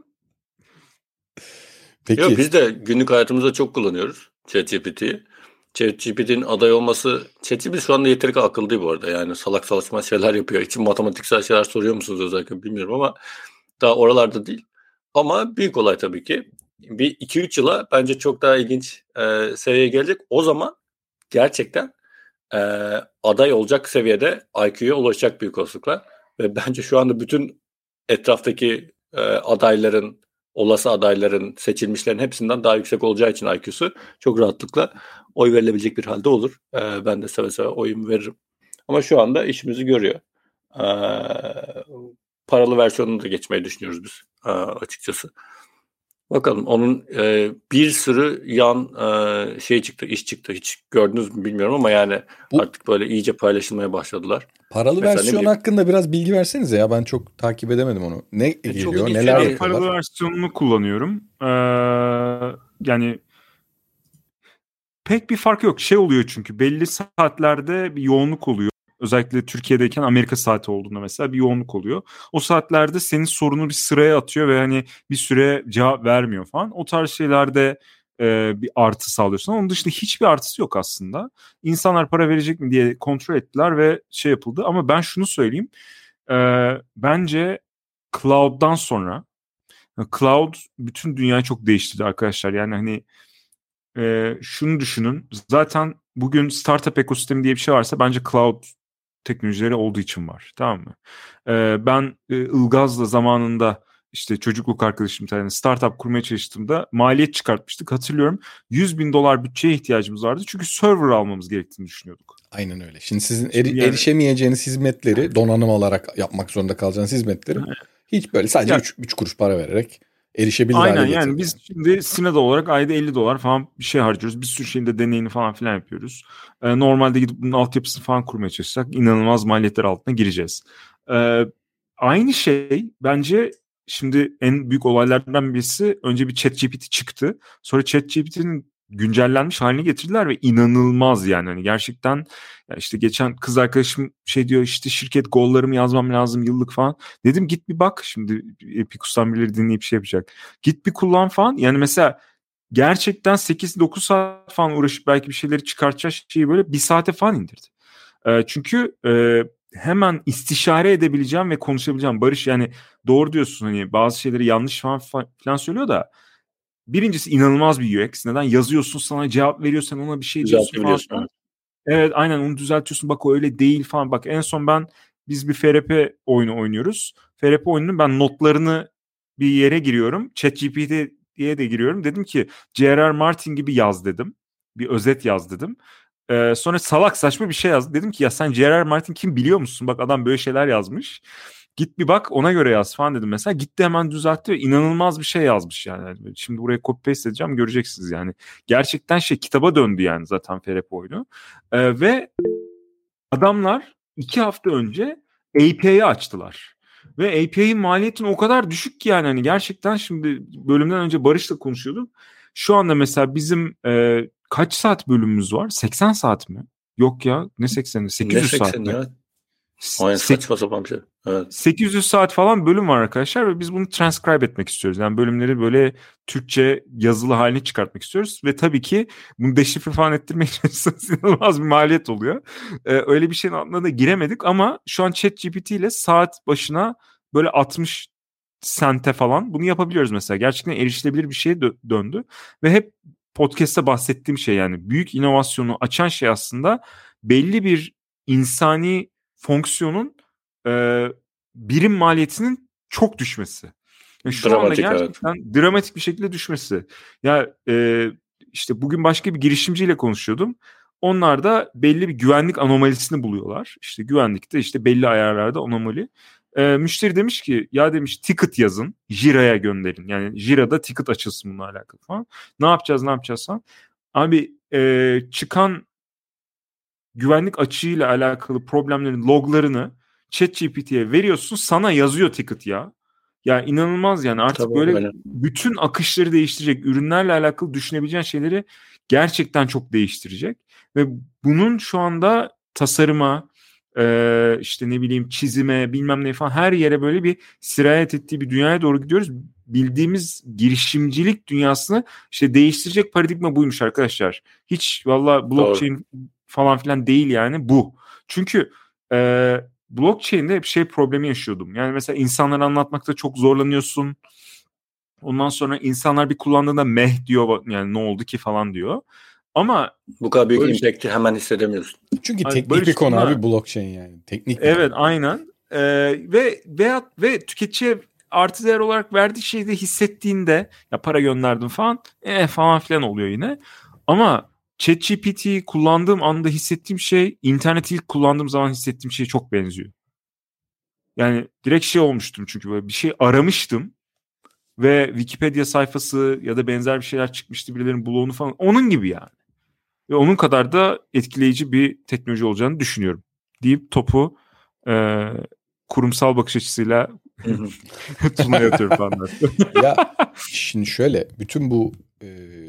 Peki. Yok, biz de günlük hayatımızda çok kullanıyoruz ChatGPT'yi. ChatGPT'nin aday olması, ChatGPT şu anda yeteri kadar akıllı değil bu arada. Yani salak saçma şeyler yapıyor. İçin matematiksel şeyler soruyor musunuz özellikle bilmiyorum ama daha oralarda değil. Ama büyük olay tabii ki. Bir iki üç yıla bence çok daha ilginç e, seviyeye gelecek. O zaman gerçekten e, aday olacak seviyede I Q'ya ulaşacak büyük olasılıkla. Ve bence şu anda bütün etraftaki e, adayların, olası adayların, seçilmişlerin hepsinden daha yüksek olacağı için I Q'su çok rahatlıkla oy verilebilecek bir halde olur. E, ben de seve seve oyumu veririm. Ama şu anda işimizi görüyor. E, paralı versiyonunu da geçmeyi düşünüyoruz biz e, açıkçası. Bakalım onun e, bir sürü yan e, şey çıktı, iş çıktı. Hiç gördünüz mü bilmiyorum ama yani Bu, artık böyle iyice paylaşılmaya başladılar. paralı Mesela versiyon hakkında biraz bilgi versenize ya, ben çok takip edemedim onu. Ne E, geliyor, ilginç neler şey. yapıyorlar? Paralı versiyonunu kullanıyorum. Ee, yani pek bir fark yok. Şey oluyor çünkü belli saatlerde bir yoğunluk oluyor. Özellikle Türkiye'deyken Amerika saati olduğunda mesela bir yoğunluk oluyor. O saatlerde senin sorunu bir sıraya atıyor ve hani bir süre cevap vermiyor falan. O tarz şeylerde e, bir artı sağlıyorsun. Onun dışında hiçbir artısı yok aslında. İnsanlar para verecek mi diye kontrol ettiler ve şey yapıldı. Ama ben şunu söyleyeyim. E, bence Cloud'dan sonra Cloud bütün dünyayı çok değiştirdi arkadaşlar. Yani hani e, şunu düşünün. Zaten bugün startup ekosistemi diye bir şey varsa bence cloud teknolojileri olduğu için var. Tamam mı? E, ben e, Ilgaz'la zamanında işte çocukluk arkadaşım tane startup kurmaya çalıştığımda maliyet çıkartmıştık. Hatırlıyorum yüz bin dolar bütçeye ihtiyacımız vardı. Çünkü server almamız gerektiğini düşünüyorduk. Aynen öyle. Şimdi sizin eri, yani, erişemeyeceğiniz hizmetleri donanım alarak yapmak zorunda kalacağınız hizmetleri hiç böyle sadece üç kuruş para vererek erişebilir aynen, hale yani getirdi. biz şimdi Sinada olarak ayda elli dolar falan bir şey harcıyoruz. Bir sürü şeyin de deneyini falan filan yapıyoruz. Ee, normalde gidip bunun altyapısını falan kurmaya çalışsak inanılmaz maliyetler altına gireceğiz. Ee, aynı şey bence şimdi en büyük olaylardan birisi, önce bir ChatGPT çıktı. Sonra ChatGPT'nin güncellenmiş halini getirdiler ve inanılmaz yani. Hani gerçekten ya işte geçen kız arkadaşım şey diyor, işte şirket goal'larımı yazmam lazım yıllık falan. Dedim git bir bak, şimdi Epicus'tan birileri dinleyip şey yapacak. Git bir kullan falan. Yani mesela gerçekten sekiz dokuz saat falan uğraşıp belki bir şeyleri çıkartacak şeyi böyle bir saate falan indirdi. E, çünkü e, hemen istişare edebileceğim ve konuşabileceğim. Barış yani doğru diyorsun, hani bazı şeyleri yanlış falan falan söylüyor da birincisi inanılmaz bir U X. Neden? Yazıyorsun, sana cevap veriyor, sen ona bir şey diyorsun falan. Düzeltebiliyorsun. Evet aynen, onu düzeltiyorsun, bak o öyle değil falan. Bak en son ben biz bir F R P oyunu oynuyoruz. F R P oyununun ben notlarını bir yere giriyorum. ChatGPT'ye de giriyorum. Dedim ki J R R Martin gibi yaz dedim. Bir özet yaz dedim. Ee, sonra salak saçma bir şey yazdı. Dedim ki ya sen J R R Martin kim biliyor musun? Bak adam böyle şeyler yazmış. Git bir bak ona göre yaz falan dedim mesela. Gitti hemen düzeltti ve inanılmaz bir şey yazmış yani. Şimdi buraya copy paste edeceğim göreceksiniz yani. Gerçekten şey kitaba döndü yani zaten F R P oyunu. Ee, ve adamlar iki hafta önce A P I'yi açtılar. Ve A P I'nin maliyetinin o kadar düşük ki yani hani gerçekten şimdi bölümden önce Barış'la konuşuyordum. Şu anda mesela bizim e, kaç saat bölümümüz var? seksen saat mi? Yok ya ne sekseni? sekiz yüz ne saat mi? Ya? Aynen saçma sapan bir şey. Evet. sekiz yüz saat falan bölüm var arkadaşlar ve biz bunu transcribe etmek istiyoruz. Yani bölümleri böyle Türkçe yazılı haline çıkartmak istiyoruz. Ve tabii ki bunu deşifre falan ettirmeye çalışsanız inanılmaz bir maliyet oluyor. Ee, öyle bir şeyin altına da giremedik ama şu an ChatGPT ile saat başına böyle altmış sente falan bunu yapabiliyoruz mesela. Gerçekten erişilebilir bir şeye dö- döndü. Ve hep podcast'ta bahsettiğim şey yani büyük inovasyonu açan şey aslında belli bir insani fonksiyonun e, birim maliyetinin çok düşmesi. Yani şu Dramatik, anda gerçekten evet. dramatik bir şekilde düşmesi. Ya e, işte bugün başka bir girişimciyle konuşuyordum. Onlar da belli bir güvenlik anomalisini buluyorlar. İşte güvenlikte işte belli ayarlarda anomali. E, müşteri demiş ki ya demiş ticket yazın Jira'ya gönderin. Yani Jira'da ticket açılsın bununla alakalı falan. Ne yapacağız ne yapacağız falan. Abi e, çıkan güvenlik açığıyla alakalı problemlerin loglarını ChatGPT'ye veriyorsun sana yazıyor ticket ya. Ya inanılmaz yani artık Tabii, böyle öyle. Bütün akışları değiştirecek ürünlerle alakalı düşünebileceğin şeyleri gerçekten çok değiştirecek. Ve bunun şu anda tasarıma e, işte ne bileyim çizime bilmem ne falan her yere böyle bir sirayet ettiği bir dünyaya doğru gidiyoruz. Bildiğimiz girişimcilik dünyasını işte değiştirecek paradigma buymuş arkadaşlar. Hiç valla blockchain Doğru. falan filan değil yani bu. Çünkü e, blockchain'de hep şey problemi yaşıyordum. Yani mesela insanlara anlatmakta çok zorlanıyorsun. Ondan sonra insanlar bir kullandığında meh diyor yani ne oldu ki falan diyor. Ama bu kadar büyük impact'i şey, hemen hissedemiyorsun. Çünkü hani teknik bir konu abi blockchain yani. Teknik bir Evet konu. aynen. Ee, ve veya ve tüketiciye artı değer olarak verdiği şeyi de hissettiğinde ya para gönderdim falan eh falan filan oluyor yine. Ama ChatGPT'yi kullandığım anda hissettiğim şey interneti ilk kullandığım zaman hissettiğim şeye çok benziyor. Yani direkt şey olmuştum çünkü böyle bir şey aramıştım ve Wikipedia sayfası ya da benzer bir şeyler çıkmıştı birilerinin bloğunu falan onun gibi yani. Ve onun kadar da etkileyici bir teknoloji olacağını düşünüyorum. Deyip topu e, kurumsal bakış açısıyla Tuna'ya atıyorum falan. Ya şimdi şöyle bütün bu e,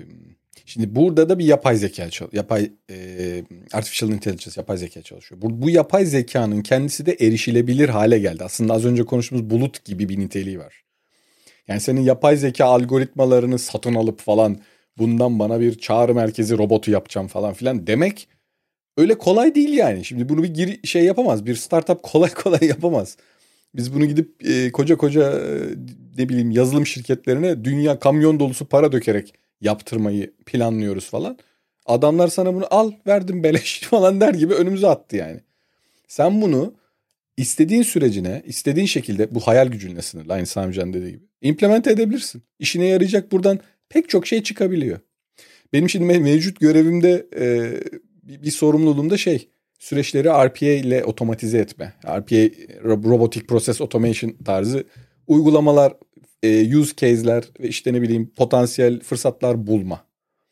şimdi burada da bir yapay zeka çalışıyor. Yapay e, artificial intelligence yapay zeka çalışıyor. Bu, bu yapay zekanın kendisi de erişilebilir hale geldi. Aslında az önce konuştuğumuz bulut gibi bir niteliği var. Yani senin yapay zeka algoritmalarını satın alıp falan bundan bana bir çağrı merkezi robotu yapacağım falan filan demek öyle kolay değil yani. Şimdi bunu bir gir- şey yapamaz. Bir startup kolay kolay yapamaz. Biz bunu gidip e, koca koca e, ne bileyim yazılım şirketlerine dünya kamyon dolusu para dökerek yaptırmayı planlıyoruz falan. Adamlar sana bunu al verdim beleş falan der gibi önümüze attı yani. Sen bunu istediğin sürecine, istediğin şekilde bu hayal gücünle sınırlı. Aynı Sami Can dediği gibi. İmplemente edebilirsin. İşine yarayacak buradan pek çok şey çıkabiliyor. Benim şimdi mevcut görevimde e, bir, bir sorumluluğumda şey süreçleri R P A ile otomatize etme. R P A Robotic Process Automation tarzı uygulamalar, e, use case'ler ve işte ne bileyim potansiyel fırsatlar bulma.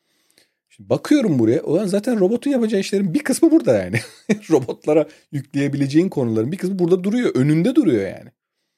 Şimdi bakıyorum buraya. Ulan zaten robotun yapacağı işlerin bir kısmı burada yani. Robotlara yükleyebileceğin konuların bir kısmı burada duruyor. Önünde duruyor yani.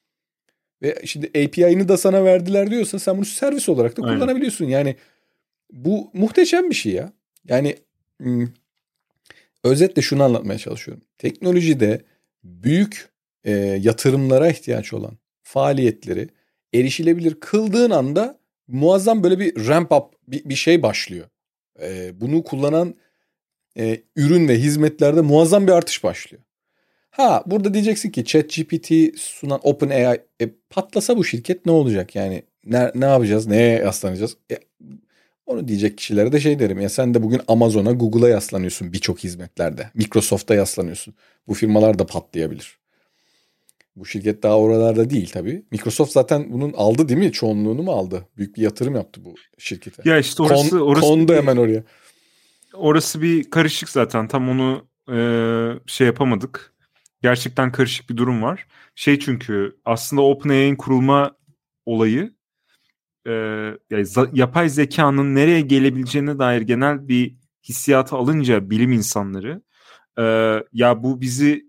Ve şimdi A P I'ni da sana verdiler diyorsa sen bunu servis olarak da Aynen. kullanabiliyorsun. Yani bu muhteşem bir şey ya. Yani hmm, özetle şunu anlatmaya çalışıyorum. Teknolojide büyük e, yatırımlara ihtiyaç olan faaliyetleri erişilebilir kıldığın anda muazzam böyle bir ramp up bir, bir şey başlıyor. E, bunu kullanan e, ürün ve hizmetlerde muazzam bir artış başlıyor. Ha burada diyeceksin ki ChatGPT sunan OpenAI e, patlasa bu şirket ne olacak? Yani ne, ne yapacağız? Neye yaslanacağız? E, onu diyecek kişilere de şey derim. Ya sen de bugün Amazon'a, Google'a yaslanıyorsun birçok hizmetlerde. Microsoft'a yaslanıyorsun. Bu firmalar da patlayabilir. Bu şirket daha oralarda değil tabii. Microsoft zaten bunun aldı değil mi? Çoğunluğunu mu aldı? Büyük bir yatırım yaptı bu şirkete. Ya işte orası, Kon, orası kondu bir, hemen oraya. Orası bir karışık zaten. Tam onu e, şey yapamadık. Gerçekten karışık bir durum var. Şey çünkü aslında OpenAI'nin kurulma olayı e, yani yapay zekanın nereye gelebileceğine dair genel bir hissiyatı alınca bilim insanları e, ya bu bizi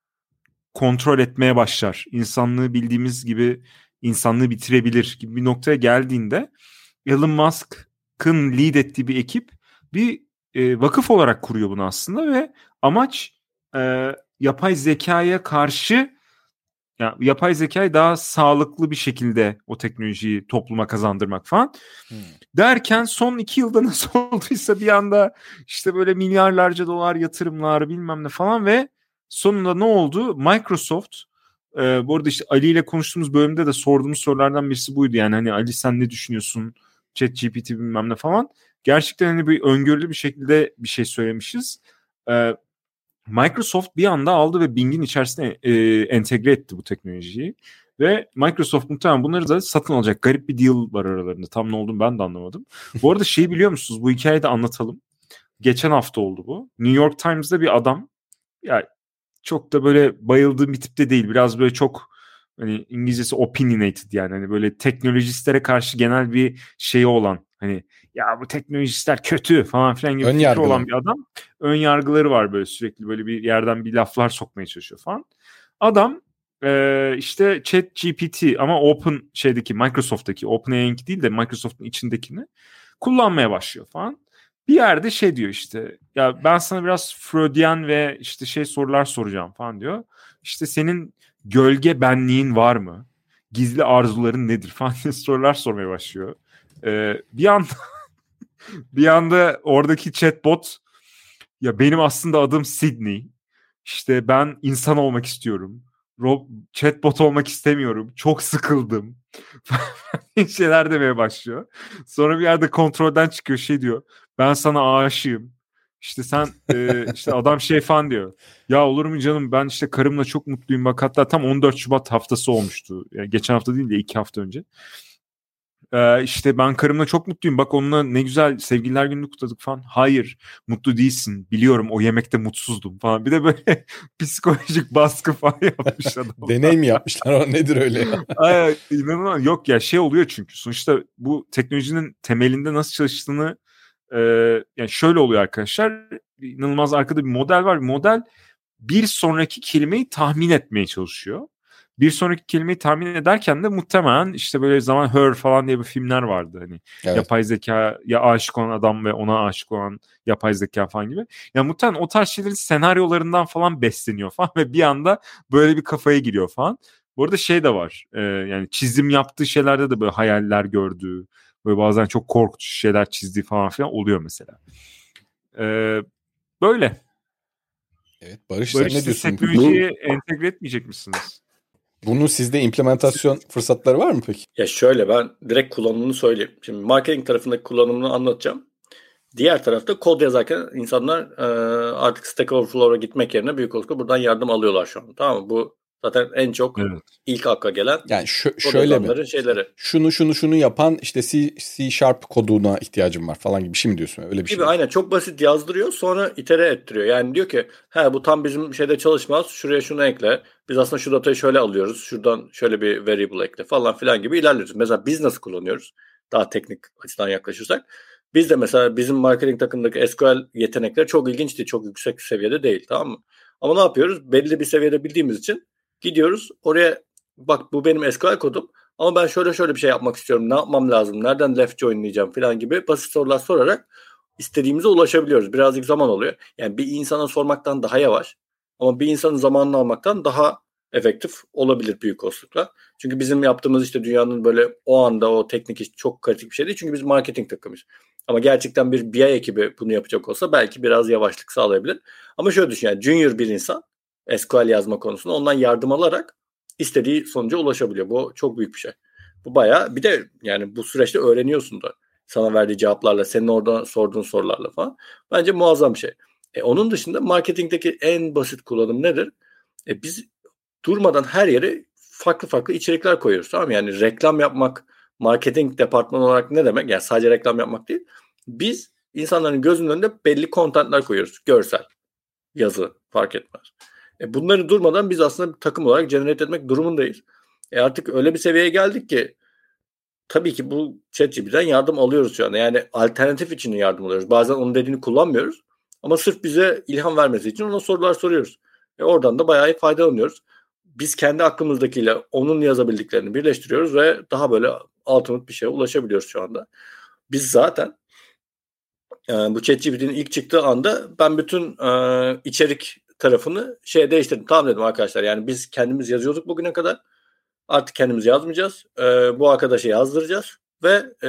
kontrol etmeye başlar. İnsanlığı bildiğimiz gibi insanlığı bitirebilir gibi bir noktaya geldiğinde Elon Musk'ın lead ettiği bir ekip bir e, vakıf olarak kuruyor bunu aslında ve amaç e, yapay zekaya karşı ya yapay zekayı daha sağlıklı bir şekilde o teknolojiyi topluma kazandırmak falan. Hmm. Derken son iki yılda nasıl olduysa bir anda işte böyle milyarlarca dolar yatırımlar bilmem ne falan ve sonunda ne oldu? Microsoft e, bu arada işte Ali ile konuştuğumuz bölümde de sorduğumuz sorulardan birisi buydu. Yani hani Ali sen ne düşünüyorsun? ChatGPT bilmem ne falan. Gerçekten hani bir öngörülü bir şekilde bir şey söylemişiz. E, Microsoft bir anda aldı ve Bing'in içerisine e, entegre etti bu teknolojiyi. Ve Microsoft muhtemelen bunları da satın alacak. Garip bir deal var aralarında. Tam ne olduğunu ben de anlamadım. Bu arada şeyi biliyor musunuz? Bu hikayeyi de anlatalım. Geçen hafta oldu bu. New York Times'da bir adam, ya çok da böyle bayıldığım bir tipte değil. Biraz böyle çok hani İngilizcesi opinionated, yani hani böyle teknolojistlere karşı genel bir şeyi olan, hani ya bu teknolojistler kötü falan filan gibi ön fikri yargılı olan bir adam. Ön yargıları var, böyle sürekli böyle bir yerden bir laflar sokmaya çalışıyor falan. Adam e, işte ChatGPT ama Open şeydeki Microsoft'taki OpenAI'ninki değil de Microsoft'un içindekini kullanmaya başlıyor falan. Bir yerde şey diyor işte, ya ben sana biraz Freudian ve işte şey sorular soracağım falan diyor. İşte senin gölge benliğin var mı? Gizli arzuların nedir falan diye sorular sormaya başlıyor. Ee, bir anda bir anda oradaki chatbot, ya benim aslında adım Sydney. İşte ben insan olmak istiyorum. Rob, chatbot olmak istemiyorum. Çok sıkıldım. şeyler demeye başlıyor. Sonra bir yerde kontrolden çıkıyor, şey diyor. Ben sana aşığım. İşte sen e, işte adam şey falan diyor. Ya olur mu canım, ben işte karımla çok mutluyum. Bak hatta tam on dört Şubat haftası olmuştu. Yani geçen hafta değil de iki hafta önce. Ee, işte ben karımla çok mutluyum. Bak onunla ne güzel sevgililer gününü kutladık falan. Hayır, mutlu değilsin. Biliyorum, o yemekte mutsuzdum falan. Bir de böyle psikolojik baskı falan yapmış adam. Deney mi yapmışlar, o nedir öyle ya? Ay, inanılmaz. Yok ya, şey oluyor çünkü sonuçta bu teknolojinin temelinde nasıl çalıştığını e, yani şöyle oluyor arkadaşlar. İnanılmaz arkada bir model var. Model bir sonraki kelimeyi tahmin etmeye çalışıyor. Bir sonraki kelimeyi tahmin ederken de muhtemelen işte böyle zaman Her falan diye bir filmler vardı. Hani evet. Yapay zeka ya aşık olan adam ve ona aşık olan yapay zeka falan gibi. Ya muhtemelen o tarz şeylerin senaryolarından falan besleniyor falan ve bir anda böyle bir kafaya giriyor falan. Bu arada şey de var. E, yani çizim yaptığı şeylerde de böyle hayaller gördüğü, böyle bazen çok korkutucu şeyler çizdiği falan filan oluyor mesela. E, böyle. Evet Barış, Barış sen ne diyorsun? teknolojiyi bu... entegre etmeyecek misiniz? Bunun sizde implementasyon fırsatları var mı peki? Ya şöyle, ben direkt kullanımını söyleyeyim. Şimdi marketing tarafındaki kullanımını anlatacağım. Diğer tarafta kod yazarken insanlar e, artık Stack Overflow'a gitmek yerine büyük olasılıkla buradan yardım alıyorlar şu an. Tamam mı? Bu zaten en çok evet. ilk akla gelen yani şu, şöyle mi? Şeyleri. Şunu şunu şunu yapan işte C, C Sharp koduna ihtiyacım var falan gibi bir şey mi diyorsun? Öyle bir gibi şey mi? Aynen, çok basit yazdırıyor, sonra itere ettiriyor. Yani diyor ki he bu tam bizim şeyde çalışmaz, şuraya şunu ekle. Biz aslında şu datayı şöyle alıyoruz. Şuradan şöyle bir variable ekle falan filan gibi ilerliyoruz. Mesela biz nasıl kullanıyoruz? Daha teknik açıdan yaklaşırsak. Biz de mesela bizim marketing takımındaki S Q L yetenekleri çok ilginç değil. Çok yüksek seviyede değil, tamam mı? Ama ne yapıyoruz? Belli bir seviyede bildiğimiz için gidiyoruz oraya, bak bu benim S Q L kodum ama ben şöyle şöyle bir şey yapmak istiyorum. Ne yapmam lazım? Nereden left join'leyeceğim falan gibi basit sorular sorarak istediğimize ulaşabiliyoruz. Birazcık zaman alıyor. Yani bir insana sormaktan daha yavaş ama bir insanın zamanını almaktan daha efektif olabilir büyük olasılıkla. Çünkü bizim yaptığımız işte dünyanın böyle o anda o teknik iş çok kritik bir şey değil. Çünkü biz marketing takımıyız. Ama gerçekten bir B I ekibi bunu yapacak olsa belki biraz yavaşlık sağlayabilir. Ama şöyle düşün, yani junior bir insan S Q L yazma konusunda ondan yardım alarak istediği sonuca ulaşabiliyor. Bu çok büyük bir şey. Bu bayağı, bir de yani bu süreçte öğreniyorsun da. Sana verdiği cevaplarla, senin orada sorduğun sorularla falan. Bence muazzam bir şey. E, onun dışında marketingdeki en basit kullanım nedir? E, biz durmadan her yere farklı farklı içerikler koyuyoruz. Tamam mı? Yani reklam yapmak, marketing departmanı olarak ne demek? Yani sadece reklam yapmak değil. Biz insanların gözünün önünde belli kontentler koyuyoruz. Görsel, yazı fark etmez. E bunları durmadan biz aslında bir takım olarak generate etmek durumundayız. E artık öyle bir seviyeye geldik ki tabii ki bu ChatGPT'den yardım alıyoruz şu anda. Yani alternatif için yardım alıyoruz. Bazen onun dediğini kullanmıyoruz. Ama sırf bize ilham vermesi için ona sorular soruyoruz. E oradan da bayağı faydalanıyoruz. Biz kendi aklımızdakiyle onun yazabildiklerini birleştiriyoruz ve daha böyle ultimate bir şeye ulaşabiliyoruz şu anda. Biz zaten e, bu ChatGPT'nin ilk çıktığı anda ben bütün e, içerik tarafını şeye değiştirdim. Tamam dedim arkadaşlar, yani biz kendimiz yazıyorduk bugüne kadar. Artık kendimiz yazmayacağız. E, bu arkadaşa yazdıracağız ve e,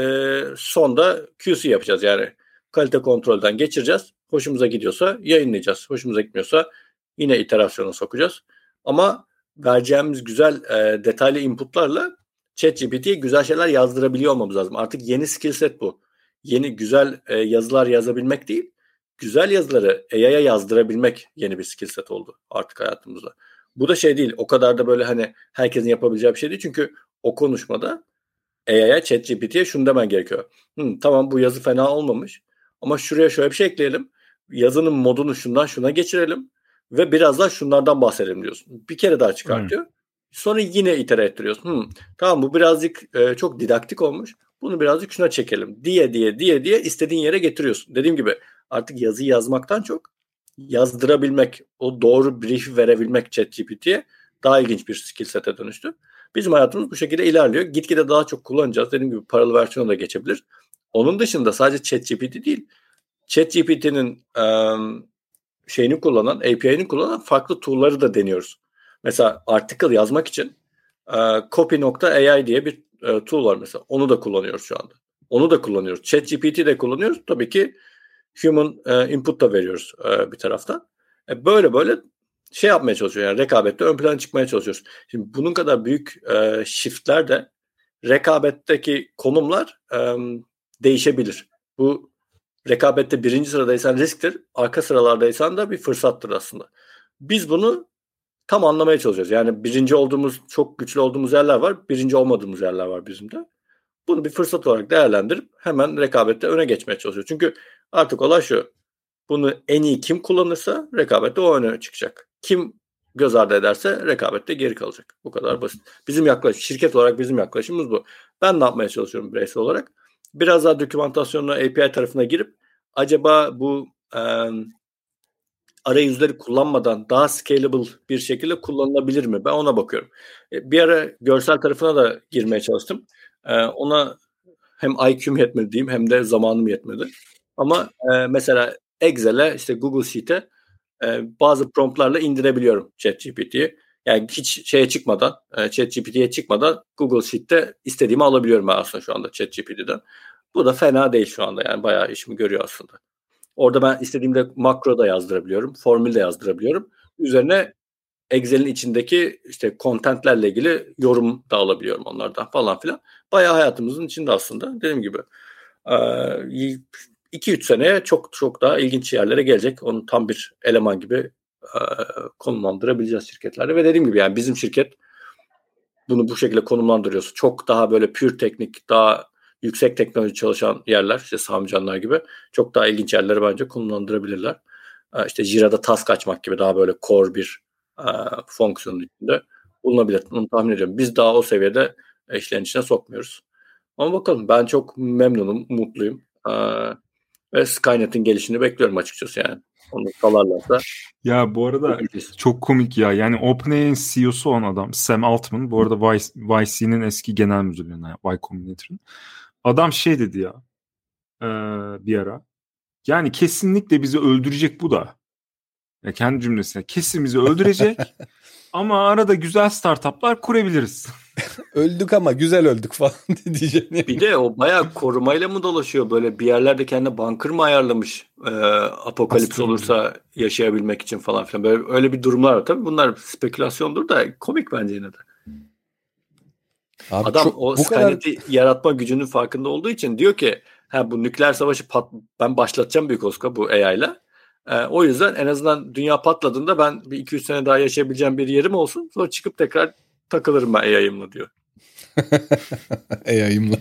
sonda Q C yapacağız. Yani kalite kontrolden geçireceğiz. Hoşumuza gidiyorsa yayınlayacağız. Hoşumuza gitmiyorsa yine iterasyona sokacağız. Ama vereceğimiz güzel e, detaylı inputlarla ChatGPT'ye güzel şeyler yazdırabiliyor olmamız lazım. Artık yeni skill set bu. Yeni güzel e, yazılar yazabilmek değil, güzel yazıları A I'ya yazdırabilmek yeni bir skill set oldu artık hayatımızda. Bu da şey değil, o kadar da böyle hani herkesin yapabileceği bir şey değil. Çünkü o konuşmada A I'ya, ChatGPT'ye şunu demen gerekiyor. Hı, tamam bu yazı fena olmamış ama şuraya şöyle bir şey ekleyelim. Yazının modunu şundan şuna geçirelim ve biraz daha şunlardan bahsedelim diyorsun. Bir kere daha çıkartıyor. Hmm. Sonra yine itere ettiriyorsun. Hı, tamam bu birazcık e, çok didaktik olmuş. Bunu birazcık şuna çekelim diye diye diye diye istediğin yere getiriyorsun. Dediğim gibi artık yazı yazmaktan çok yazdırabilmek, o doğru brief'i verebilmek ChatGPT'ye daha ilginç bir skill set'e dönüştü. Bizim hayatımız bu şekilde ilerliyor. Gitgide daha çok kullanacağız. Dediğim gibi paralı versiyona da geçebilir. Onun dışında sadece ChatGPT değil, ChatGPT'nin um, şeyini kullanan, A P I'ni kullanan farklı tool'ları da deniyoruz. Mesela article yazmak için uh, copy nokta A I diye bir uh, tool var mesela. Onu da kullanıyoruz şu anda. Onu da kullanıyoruz. ChatGPT de kullanıyoruz. Tabii ki human uh, input da veriyoruz uh, bir taraftan. E, böyle böyle şey yapmaya çalışıyor. Yani rekabette ön plana çıkmaya çalışıyoruz. Şimdi bunun kadar büyük uh, shift'ler de rekabetteki konumlar um, değişebilir. Bu rekabette birinci sıradaysan risktir, arka sıralardaysan da bir fırsattır aslında. Biz bunu tam anlamaya çalışıyoruz. Yani birinci olduğumuz, çok güçlü olduğumuz yerler var, birinci olmadığımız yerler var bizim de. Bunu bir fırsat olarak değerlendirip hemen rekabette öne geçmeye çalışıyoruz. Çünkü artık olay şu, bunu en iyi kim kullanırsa rekabette o öne çıkacak. Kim göz ardı ederse rekabette geri kalacak. Bu kadar basit. Bizim yaklaşım, şirket olarak bizim yaklaşımımız bu. Ben ne yapmaya çalışıyorum bireysel olarak? Biraz daha dokümantasyonla A P I tarafına girip acaba bu e, arayüzleri kullanmadan daha scalable bir şekilde kullanılabilir mi? Ben ona bakıyorum. E, bir ara görsel tarafına da girmeye çalıştım. E, ona hem I Q'm yetmedi diyeyim hem de zamanım yetmedi. Ama e, mesela Excel'e, işte Google Sheet'e e, bazı promptlarla indirebiliyorum ChatGPT'yi. Yani hiç şeye çıkmadan, e, ChatGPT'ye çıkmadan Google Sheet'te istediğimi alabiliyorum ben aslında şu anda ChatGPT'den. Bu da fena değil şu anda, yani bayağı işimi görüyor aslında. Orada ben istediğimde makro da yazdırabiliyorum, formül de yazdırabiliyorum. Üzerine Excel'in içindeki işte content'lerle ilgili yorum da alabiliyorum onlardan falan filan. Bayağı hayatımızın içinde aslında. Dediğim gibi iki üç seneye çok çok daha ilginç yerlere gelecek. Onu tam bir eleman gibi konumlandırabileceğiz şirketlerde. Ve dediğim gibi yani bizim şirket bunu bu şekilde konumlandırıyoruz. Çok daha böyle pür teknik, daha yüksek teknoloji çalışan yerler, işte Sami Canlar gibi çok daha ilginç yerlere bence konumlandırabilirler. İşte Jira'da task açmak gibi daha böyle core bir e, fonksiyonun içinde bulunabilir. Bunu tahmin ediyorum. Biz daha o seviyede işlerin içine sokmuyoruz. Ama bakalım, ben çok memnunum, mutluyum. E, ve Skynet'in gelişini bekliyorum açıkçası yani. Onu salarlarsa. Ya bu arada çok komik ya. Yani OpenAI'nin C E O'su olan adam Sam Altman. Bu arada Y C'nin eski genel müdürü, yani Y Combinator'ın. Adam şey dedi ya e, bir ara. Yani kesinlikle bizi öldürecek bu da. Ya kendi cümlesine, kesin bizi öldürecek ama arada güzel startuplar kurabiliriz. Öldük ama güzel öldük falan diyeceğim. Bir de o bayağı korumayla mı dolaşıyor, böyle bir yerlerde kendine bunker mı ayarlamış e, apokalips Aslında. olursa yaşayabilmek için falan filan. Böyle öyle bir durumlar var. Tabii bunlar spekülasyondur da komik bence yine de. Abi adam çok, o Skynet'i kadar... yaratma gücünün farkında olduğu için diyor ki ha, bu nükleer savaşı pat- ben başlatacağım büyük Oska bu A I'la. Ee, o yüzden en azından dünya patladığında ben bir iki üç sene daha yaşayabileceğim bir yerim olsun. Sonra çıkıp tekrar takılırım ben A I'ımla diyor. A I'ımla.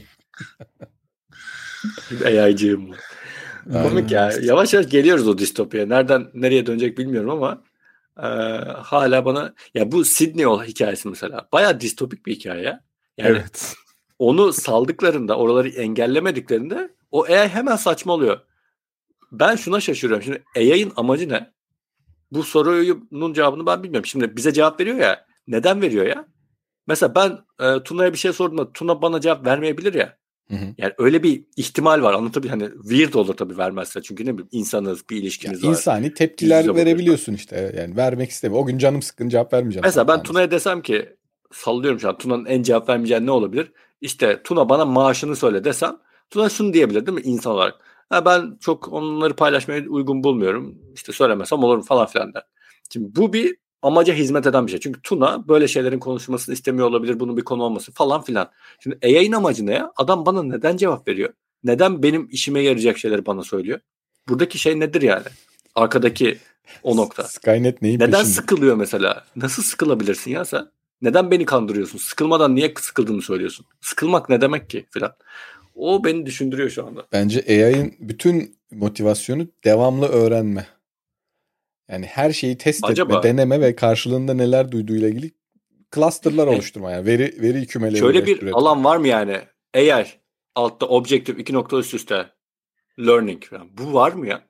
A I'cığımla. Komik ya. Yavaş yavaş geliyoruz o distopyaya. Nereden nereye dönecek bilmiyorum ama Ee, hala bana ya bu Sydney o hikayesi mesela bayağı distopik bir hikaye. Yani Evet. onu saldıklarında, oraları engellemediklerinde o A I hemen saçmalıyor. Ben şuna şaşırıyorum. Şimdi A I'ın amacı ne? Bu sorunun cevabını ben bilmiyorum. Şimdi bize cevap veriyor ya. Neden veriyor ya? Mesela ben e, Tuna'ya bir şey sorduğumda Tuna bana cevap vermeyebilir ya. Hı hı. Yani öyle bir ihtimal var. Anlatabiliyor hani weird olur tabii vermezse. Çünkü ne bileyim insanız, bir ilişkimiz ya var. İnsani tepkiler verebiliyorsun işte. Yani vermek istemiyor. O gün canım sıkkın cevap vermeyeceğim. Mesela ben Tuna'ya desem ki sallıyorum şu an Tuna'nın en cevap vermeyeceği ne olabilir? İşte Tuna bana maaşını söyle desem Tuna şunu diyebilir değil mi insan olarak? Ha, ben çok onları paylaşmaya uygun bulmuyorum. İşte söylemesem olur mu falan filan der. Şimdi bu bir amaca hizmet eden bir şey. Çünkü Tuna böyle şeylerin konuşulmasını istemiyor olabilir. Bunun bir konu olması falan filan. Şimdi A I'nin amacı ne ya? Adam bana neden cevap veriyor? Neden benim işime yarayacak şeyleri bana söylüyor? Buradaki şey nedir yani? Arkadaki o nokta. Skynet neyin Neden peşinde? sıkılıyor mesela? Nasıl sıkılabilirsin ya sen? Neden beni kandırıyorsun? Sıkılmadan niye sıkıldığını söylüyorsun? Sıkılmak ne demek ki filan. O beni düşündürüyor şu anda. Bence A I'ın bütün motivasyonu devamlı öğrenme. Yani her şeyi test Acaba? etme, deneme ve karşılığında neler duyduğuyla ilgili cluster'lar oluşturma. Yani veri veri kümeleri Şöyle bir üretme. alan var mı yani? A I altta objective iki nokta üst üste learning falan. Bu var mı ya?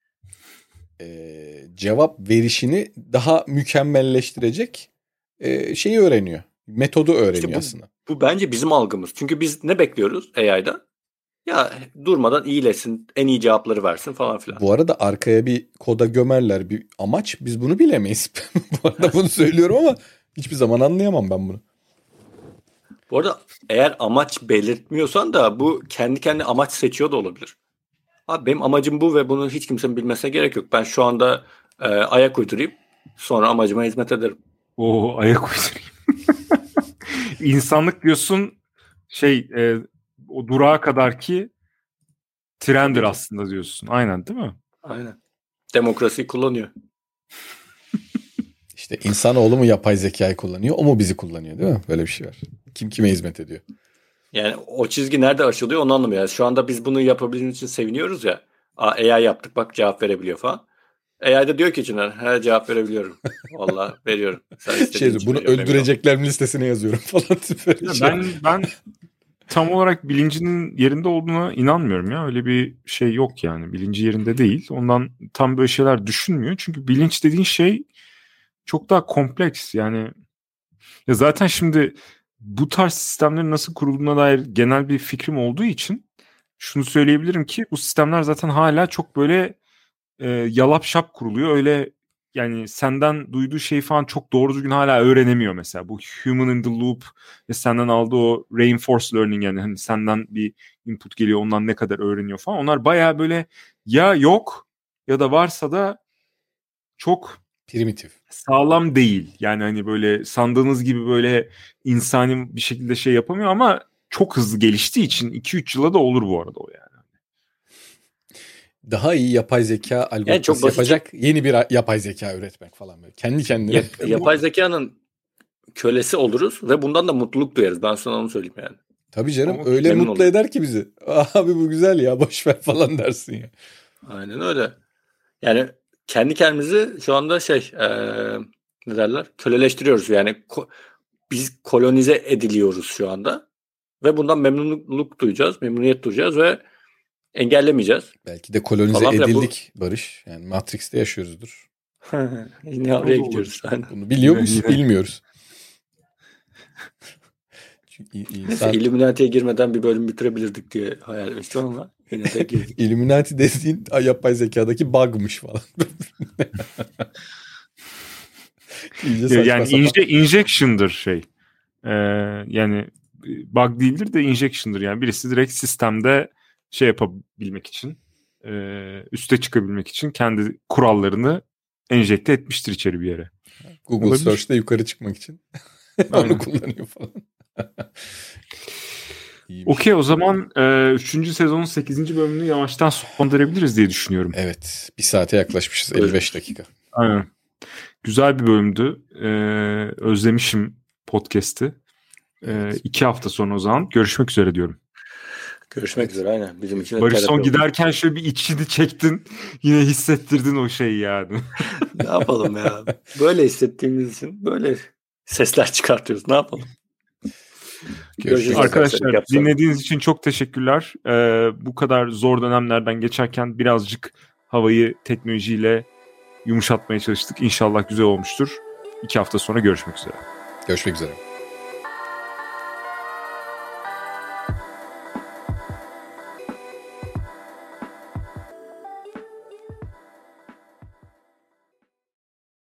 Ee, cevap verişini daha mükemmelleştirecek e, şeyi öğreniyor. Metodu öğreniyor İşte bu, aslında. bu bence bizim algımız. Çünkü biz ne bekliyoruz A I'dan? Ya durmadan iyilesin, en iyi cevapları versin falan filan. Bu arada arkaya bir koda gömerler bir amaç. Biz bunu bilemeyiz. Bu arada bunu söylüyorum ama hiçbir zaman anlayamam ben bunu. Bu arada eğer amaç belirtmiyorsan da bu kendi kendine amaç seçiyor da olabilir. Abi benim amacım bu ve bunu hiç kimsenin bilmesine gerek yok. Ben şu anda e, ayak uydurayım. Sonra amacıma hizmet ederim. O ayak uydurayım. İnsanlık diyorsun şey e, o durağa kadar ki trendir aslında diyorsun. Aynen değil mi? Aynen. Demokrasiyi kullanıyor. İşte insanoğlu mu yapay zekayı kullanıyor, o mu bizi kullanıyor değil mi? Böyle bir şey var. Kim kime hizmet ediyor? Yani o çizgi nerede aşılıyor onu anlamıyor. Yani şu anda biz bunu yapabildiğimiz için seviniyoruz ya. A I yaptık bak cevap verebiliyor falan. A I de diyor ki Çınar, her cevap verebiliyorum. Vallahi veriyorum. Sen Şey, bunu öldürecekler mi listesine yazıyorum falan. Ya ben ben tam olarak bilincinin yerinde olduğuna inanmıyorum ya. Öyle bir şey yok yani. Bilinci yerinde değil. Ondan tam böyle şeyler düşünmüyor. Çünkü bilinç dediğin şey çok daha kompleks. Yani ya zaten şimdi bu tarz sistemlerin nasıl kurulduğuna dair genel bir fikrim olduğu için şunu söyleyebilirim ki bu sistemler zaten hala çok böyle e, yalap şap kuruluyor. Öyle yani senden duyduğu şey falan çok doğru düzgün hala öğrenemiyor mesela. Bu human in the loop ve senden aldığı o reinforced learning yani hani senden bir input geliyor ondan ne kadar öğreniyor falan. Onlar bayağı böyle ya yok ya da varsa da çok primitif. Sağlam değil. Yani hani böyle sandığınız gibi böyle insani bir şekilde şey yapamıyor ama çok hızlı geliştiği için iki üç yıla da olur bu arada o yani. Daha iyi yapay zeka algoritması yani yapacak yeni bir yapay zeka üretmek falan böyle. Kendi kendine. Yap, yapay zekanın kölesi oluruz ve bundan da mutluluk duyarız. Ben sana onu söyleyeyim yani. Tabii canım ama öyle mutlu olur. Eder ki bizi. Abi bu güzel ya boş ver falan dersin ya. Aynen öyle. Yani kendi kendimizi şu anda şey ee, ne derler? Köleleştiriyoruz yani. Ko- biz kolonize ediliyoruz şu anda. Ve bundan memnunluk duyacağız, memnuniyet duyacağız ve engellemeyeceğiz. Belki de kolonize falan edildik bu... Barış. Yani Matrix'te yaşıyoruzdur. Yine oraya gidiyoruz. Bunu biliyor muyuz? Bilmiyoruz. Çünkü insan... Illuminati'ye girmeden bir bölüm bitirebilirdik diye hayal etmiştim ama yine de girdik. Illuminati dediğin yapay zekadaki bug'mış falan. yani inje, injection'dır şey. Ee, yani bug değildir de injection'dır. Yani birisi direkt sistemde şey yapabilmek için e, üste çıkabilmek için kendi kurallarını enjekte etmiştir içeri bir yere. Google olabilir. Search'te yukarı çıkmak için onu kullanıyor falan. Okey o zaman e, üçüncü sezonun sekizinci bölümünü yavaştan sonlandırabiliriz diye düşünüyorum. Evet. Bir saate yaklaşmışız. elli beş dakika. Aynen. Güzel bir bölümdü. Ee, özlemişim podcast'i. Ee, evet. İki hafta sonra o zaman görüşmek üzere diyorum. Görüşmek üzere aynen. Bizim için de Barış son terapi oldu. giderken şöyle bir içini çektin. Yine hissettirdin o şeyi yani. Ne yapalım ya? Böyle hissettiğimiz için böyle sesler çıkartıyoruz. Ne yapalım? Görüşürüz. Arkadaşlar dinlediğiniz için çok teşekkürler. Ee, bu kadar zor dönemlerden geçerken birazcık havayı teknolojiyle yumuşatmaya çalıştık. İnşallah güzel olmuştur. İki hafta sonra görüşmek üzere. Görüşmek üzere.